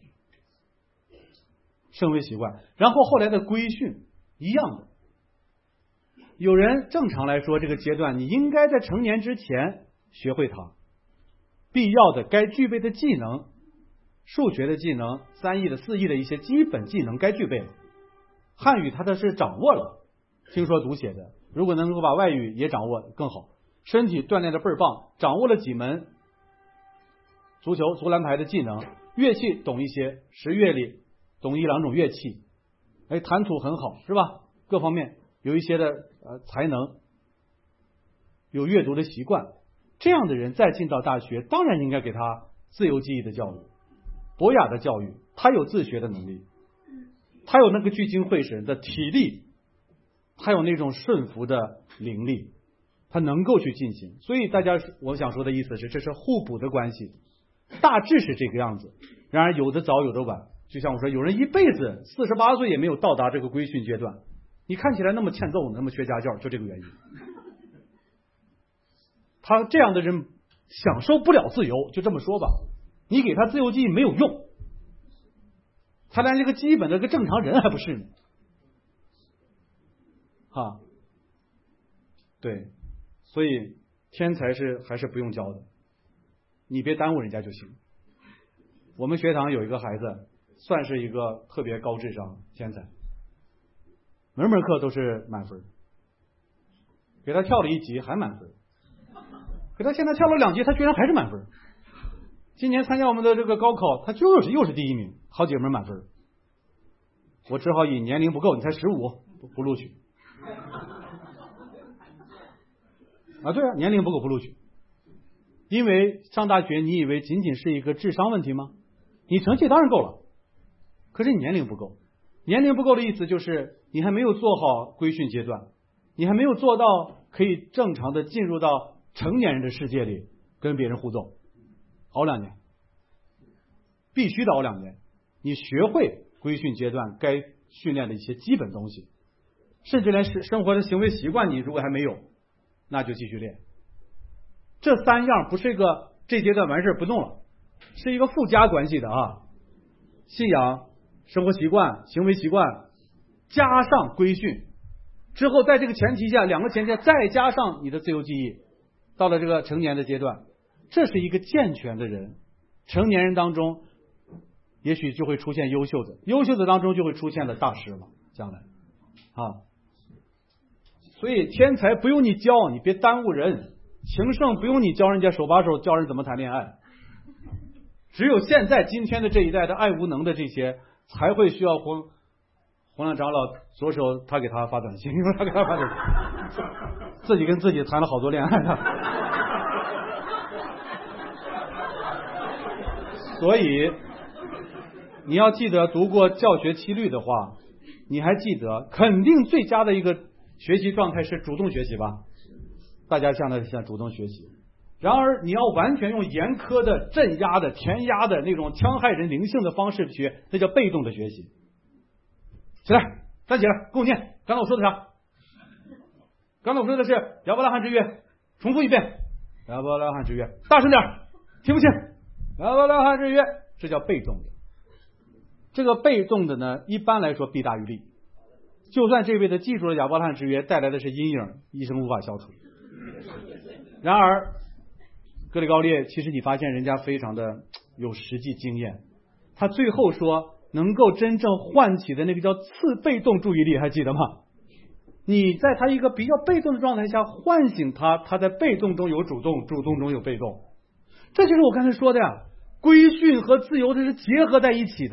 行为习惯，然后后来的规训一样的。有人正常来说这个阶段你应该在成年之前学会它，必要的该具备的技能，数学的技能，3亿的4亿的一些基本技能该具备了。汉语它的是掌握了，听说读写的，如果能够把外语也掌握更好。身体锻炼的倍儿棒，掌握了几门足球、足篮排的技能，乐器懂一些，识乐理懂1、2种乐器，谈吐很好，是吧？各方面有一些的才能，有阅读的习惯，这样的人再进到大学，当然应该给他自由记忆的教育，博雅的教育，他有自学的能力，他有那个聚精会神的体力，他有那种顺服的灵力，他能够去进行。所以我想说的意思是，这是互补的关系，大致是这个样子。然而有的早有的晚，就像我说，有人一辈子48岁也没有到达这个规训阶段，你看起来那么欠揍，那么缺家教，就这个原因。他这样的人享受不了自由，就这么说吧，你给他自由记忆没有用，他连这个基本的个正常人还不是呢。对， 所以天才还是不用教的，你别耽误人家就行。我们学堂有一个孩子，算是一个特别高智商天才，门门课都是满分，给他跳了1级还满分，给他现在跳了2级，他居然还是满分。今年参加我们的这个高考，他又是第1名，好几门满分。我只好以年龄不够，你才15，不录取。啊，对啊，年龄不够不录取。因为上大学，你以为仅仅是一个智商问题吗？你成绩当然够了，可是你年龄不够。年龄不够的意思就是你还没有做好规训阶段，你还没有做到可以正常的进入到成年人的世界里跟别人互动。熬2年，必须得熬2年，你学会规训阶段该训练的一些基本东西，甚至连生活的行为习惯你如果还没有，那就继续练。这3样不是一个这阶段完事不弄了，是一个附加关系的啊。信仰、生活习惯、行为习惯加上规训之后，在这个前提下，2个前提下再加上你的自由记忆，到了这个成年的阶段，这是一个健全的人。成年人当中也许就会出现优秀的，优秀的当中就会出现了大师了，将来啊。所以天才不用你教，你别耽误人；情圣不用你教人家手把手教人怎么谈恋爱。只有现在今天的这一代的爱无能的这些，才会需要洪亮长老左手他给他发短信，他给他发短信，自己跟自己谈了好多恋爱的。所以你要记得，读过教学七律的话，你还记得肯定最佳的一个学习状态是主动学习吧？大家向主动学习。然而你要完全用严苛的、镇压的、填压的那种戕害人灵性的方式学，那叫被动的学习。起来，站起来，跟我念。刚才我说的啥？刚才我说的是亚伯拉罕之约，重复一遍。亚伯拉罕之约，大声点，听不清。亚伯拉罕之约，这叫被动的。这个被动的呢，一般来说弊大于利。就算这位的记住了亚伯拉罕之约，带来的是阴影，一生无法消除。然而格里高列，其实你发现人家非常的有实际经验，他最后说能够真正唤起的那个叫次被动注意力，还记得吗？你在他一个比较被动的状态下唤醒他，他在被动中有主动，主动中有被动。这就是我刚才说的呀，规训和自由这是结合在一起的。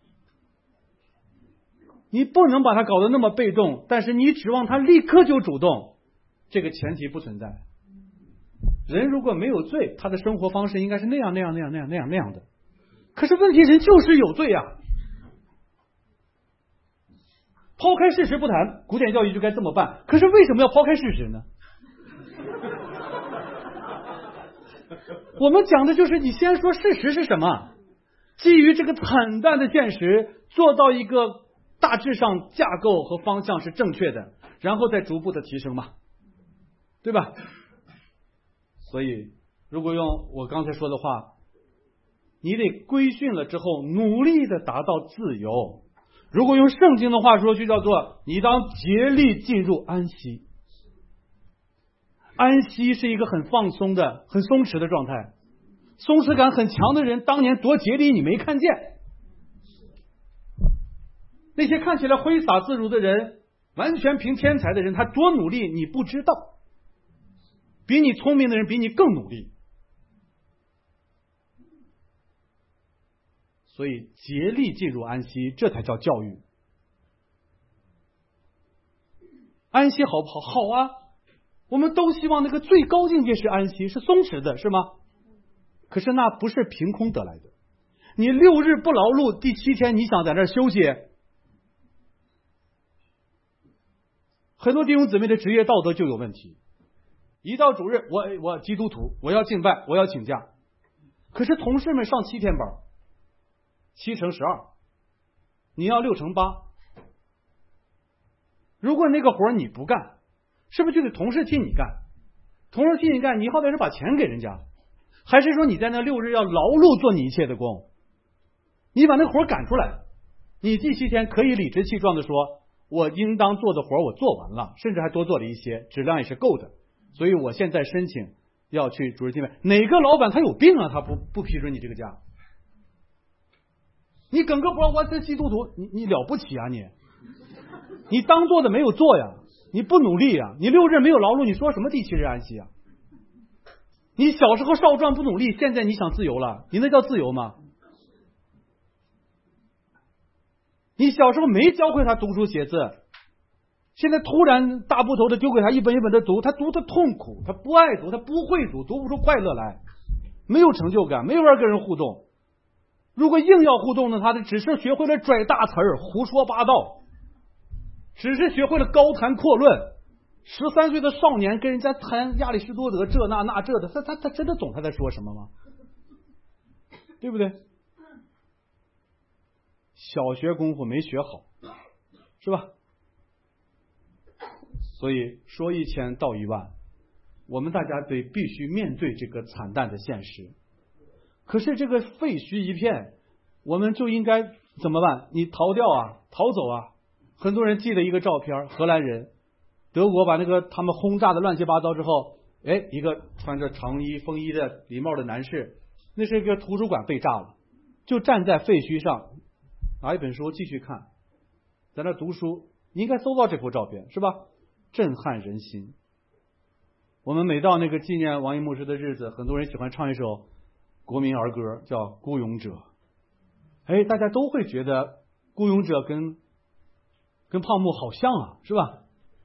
你不能把他搞得那么被动，但是你指望他立刻就主动，这个前提不存在。人如果没有罪，他的生活方式应该是那样的。可是问题人就是有罪呀。抛开事实不谈，古典教育就该这么办。可是为什么要抛开事实呢？我们讲的就是你先说事实是什么，基于这个惨淡的现实，做到一个大致上架构和方向是正确的，然后再逐步的提升嘛，对吧？所以如果用我刚才说的话，你得规训了之后努力的达到自由。如果用圣经的话说，就叫做你当竭力进入安息。安息是一个很放松的、很松弛的状态。松弛感很强的人当年多竭力你没看见，那些看起来挥洒自如的人，完全凭天才的人，他多努力你不知道，比你聪明的人比你更努力。所以竭力进入安息，这才叫教育。安息好不好？好啊，我们都希望那个最高境界是安息，是松弛的，是吗？可是那不是凭空得来的。你6日不劳碌，第7天你想在那儿休息，很多弟兄姊妹的职业道德就有问题。一到主日，我基督徒，我要敬拜，我要请假。可是同事们上7天班，7乘12，你要6乘8。如果那个活你不干，是不是就得同事替你干？同事替你干，你好歹是把钱给人家，还是说你在那6日要劳碌做你一切的工？你把那活赶出来，你第7天可以理直气壮的说，我应当做的活我做完了，甚至还多做了一些，质量也是够的， 所以我现在申请要去主日敬拜。哪个老板他有病啊？他不批准你这个假？你耿耿不让我是基督徒，你了不起啊你当做的没有做呀，你不努力呀，你6日没有劳碌，你说什么第7日安息啊？你小时候少壮不努力，现在你想自由了，你那叫自由吗？你小时候没教会他读书写字，现在突然大部头的丢给他一本一本的读，他读的痛苦，他不爱读，他不会读，读不出快乐来，没有成就感，没法跟人互动。如果硬要互动呢，他只是学会了拽大词儿，胡说八道，只是学会了高谈阔论。13岁的少年跟人家谈亚里士多德这那那这的，他真的懂他在说什么吗？对不对？小学功夫没学好，是吧？所以说1000道10000，我们大家必须面对这个惨淡的现实。可是这个废墟一片，我们就应该怎么办？你逃掉啊，逃走啊！很多人寄了一个照片，荷兰人，德国把那个他们轰炸的乱七八糟之后，一个穿着长衣风衣的礼帽的男士，那是一个图书馆被炸了，就站在废墟上，拿一本书继续看，在那读书。你应该搜到这幅照片，是吧？震撼人心。我们每到那个纪念王一牧师的日子，很多人喜欢唱一首国民儿歌，叫《孤勇者》。大家都会觉得孤勇者跟胖木好像啊，是吧？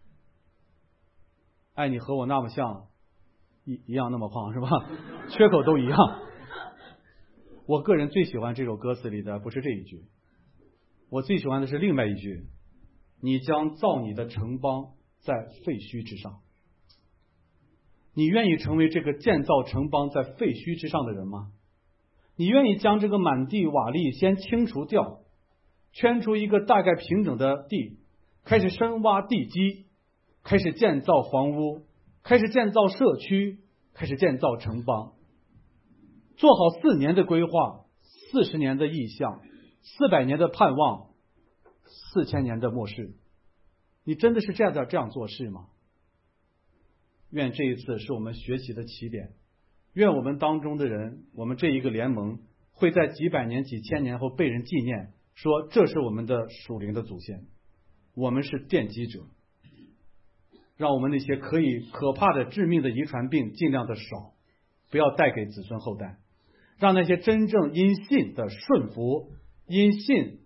爱你和我那么像，一样那么胖，是吧？缺口都一样。我个人最喜欢这首歌词里的不是这一句，我最喜欢的是另外一句：你将造你的城邦在废墟之上。你愿意成为这个建造城邦在废墟之上的人吗？你愿意将这个满地瓦砾先清除掉，圈出一个大概平整的地，开始深挖地基，开始建造房屋，开始建造社区，开始建造城邦，做好4年的规划，40年的意向，400年的盼望，4000年的末世。你真的是这样做事吗？愿这一次是我们学习的起点，愿我们当中的人，我们这一个联盟会在几百年几千年后被人纪念，说这是我们的属灵的祖先，我们是奠基者。让我们那些可怕的致命的遗传病尽量的少，不要带给子孙后代，让那些真正因信的顺服，因信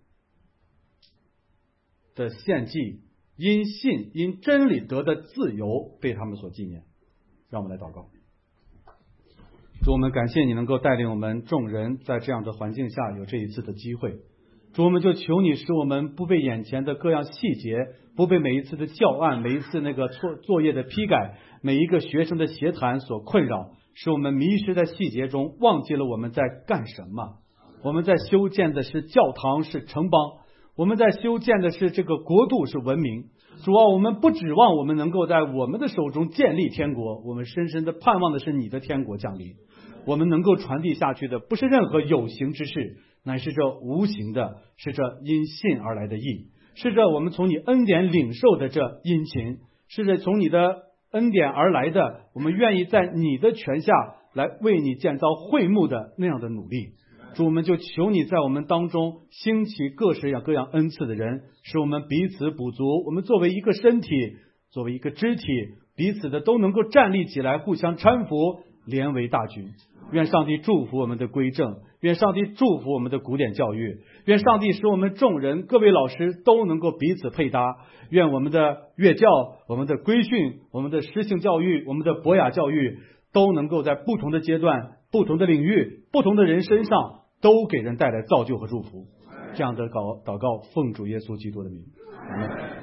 的献祭，因信因真理得的自由被他们所纪念。让我们来祷告。主，我们感谢你能够带领我们众人在这样的环境下有这一次的机会。主，我们就求你使我们不被眼前的各样细节，不被每一次的教案，每一次那个作业的批改，每一个学生的协谈所困扰，使我们迷失在细节中，忘记了我们在干什么。我们在修建的是教堂，是城邦，我们在修建的是这个国度，是文明。主啊，我们不指望我们能够在我们的手中建立天国，我们深深的盼望的是你的天国降临。我们能够传递下去的不是任何有形之事，乃是这无形的，是这因信而来的义，是这我们从你恩典领受的这殷勤，是这从你的恩典而来的我们愿意在你的权下来为你建造会幕的那样的努力。主，我们就求你在我们当中兴起各式各样恩赐的人，使我们彼此补足，我们作为一个身体，作为一个肢体，彼此的都能够站立起来，互相搀扶，连为大军。愿上帝祝福我们的归正，愿上帝祝福我们的古典教育，愿上帝使我们众人各位老师都能够彼此配搭，愿我们的乐教，我们的规训，我们的诗性教育，我们的博雅教育都能够在不同的阶段，不同的领域，不同的人身上都给人带来造就和祝福。这样的祷告奉主耶稣基督的名，阿们。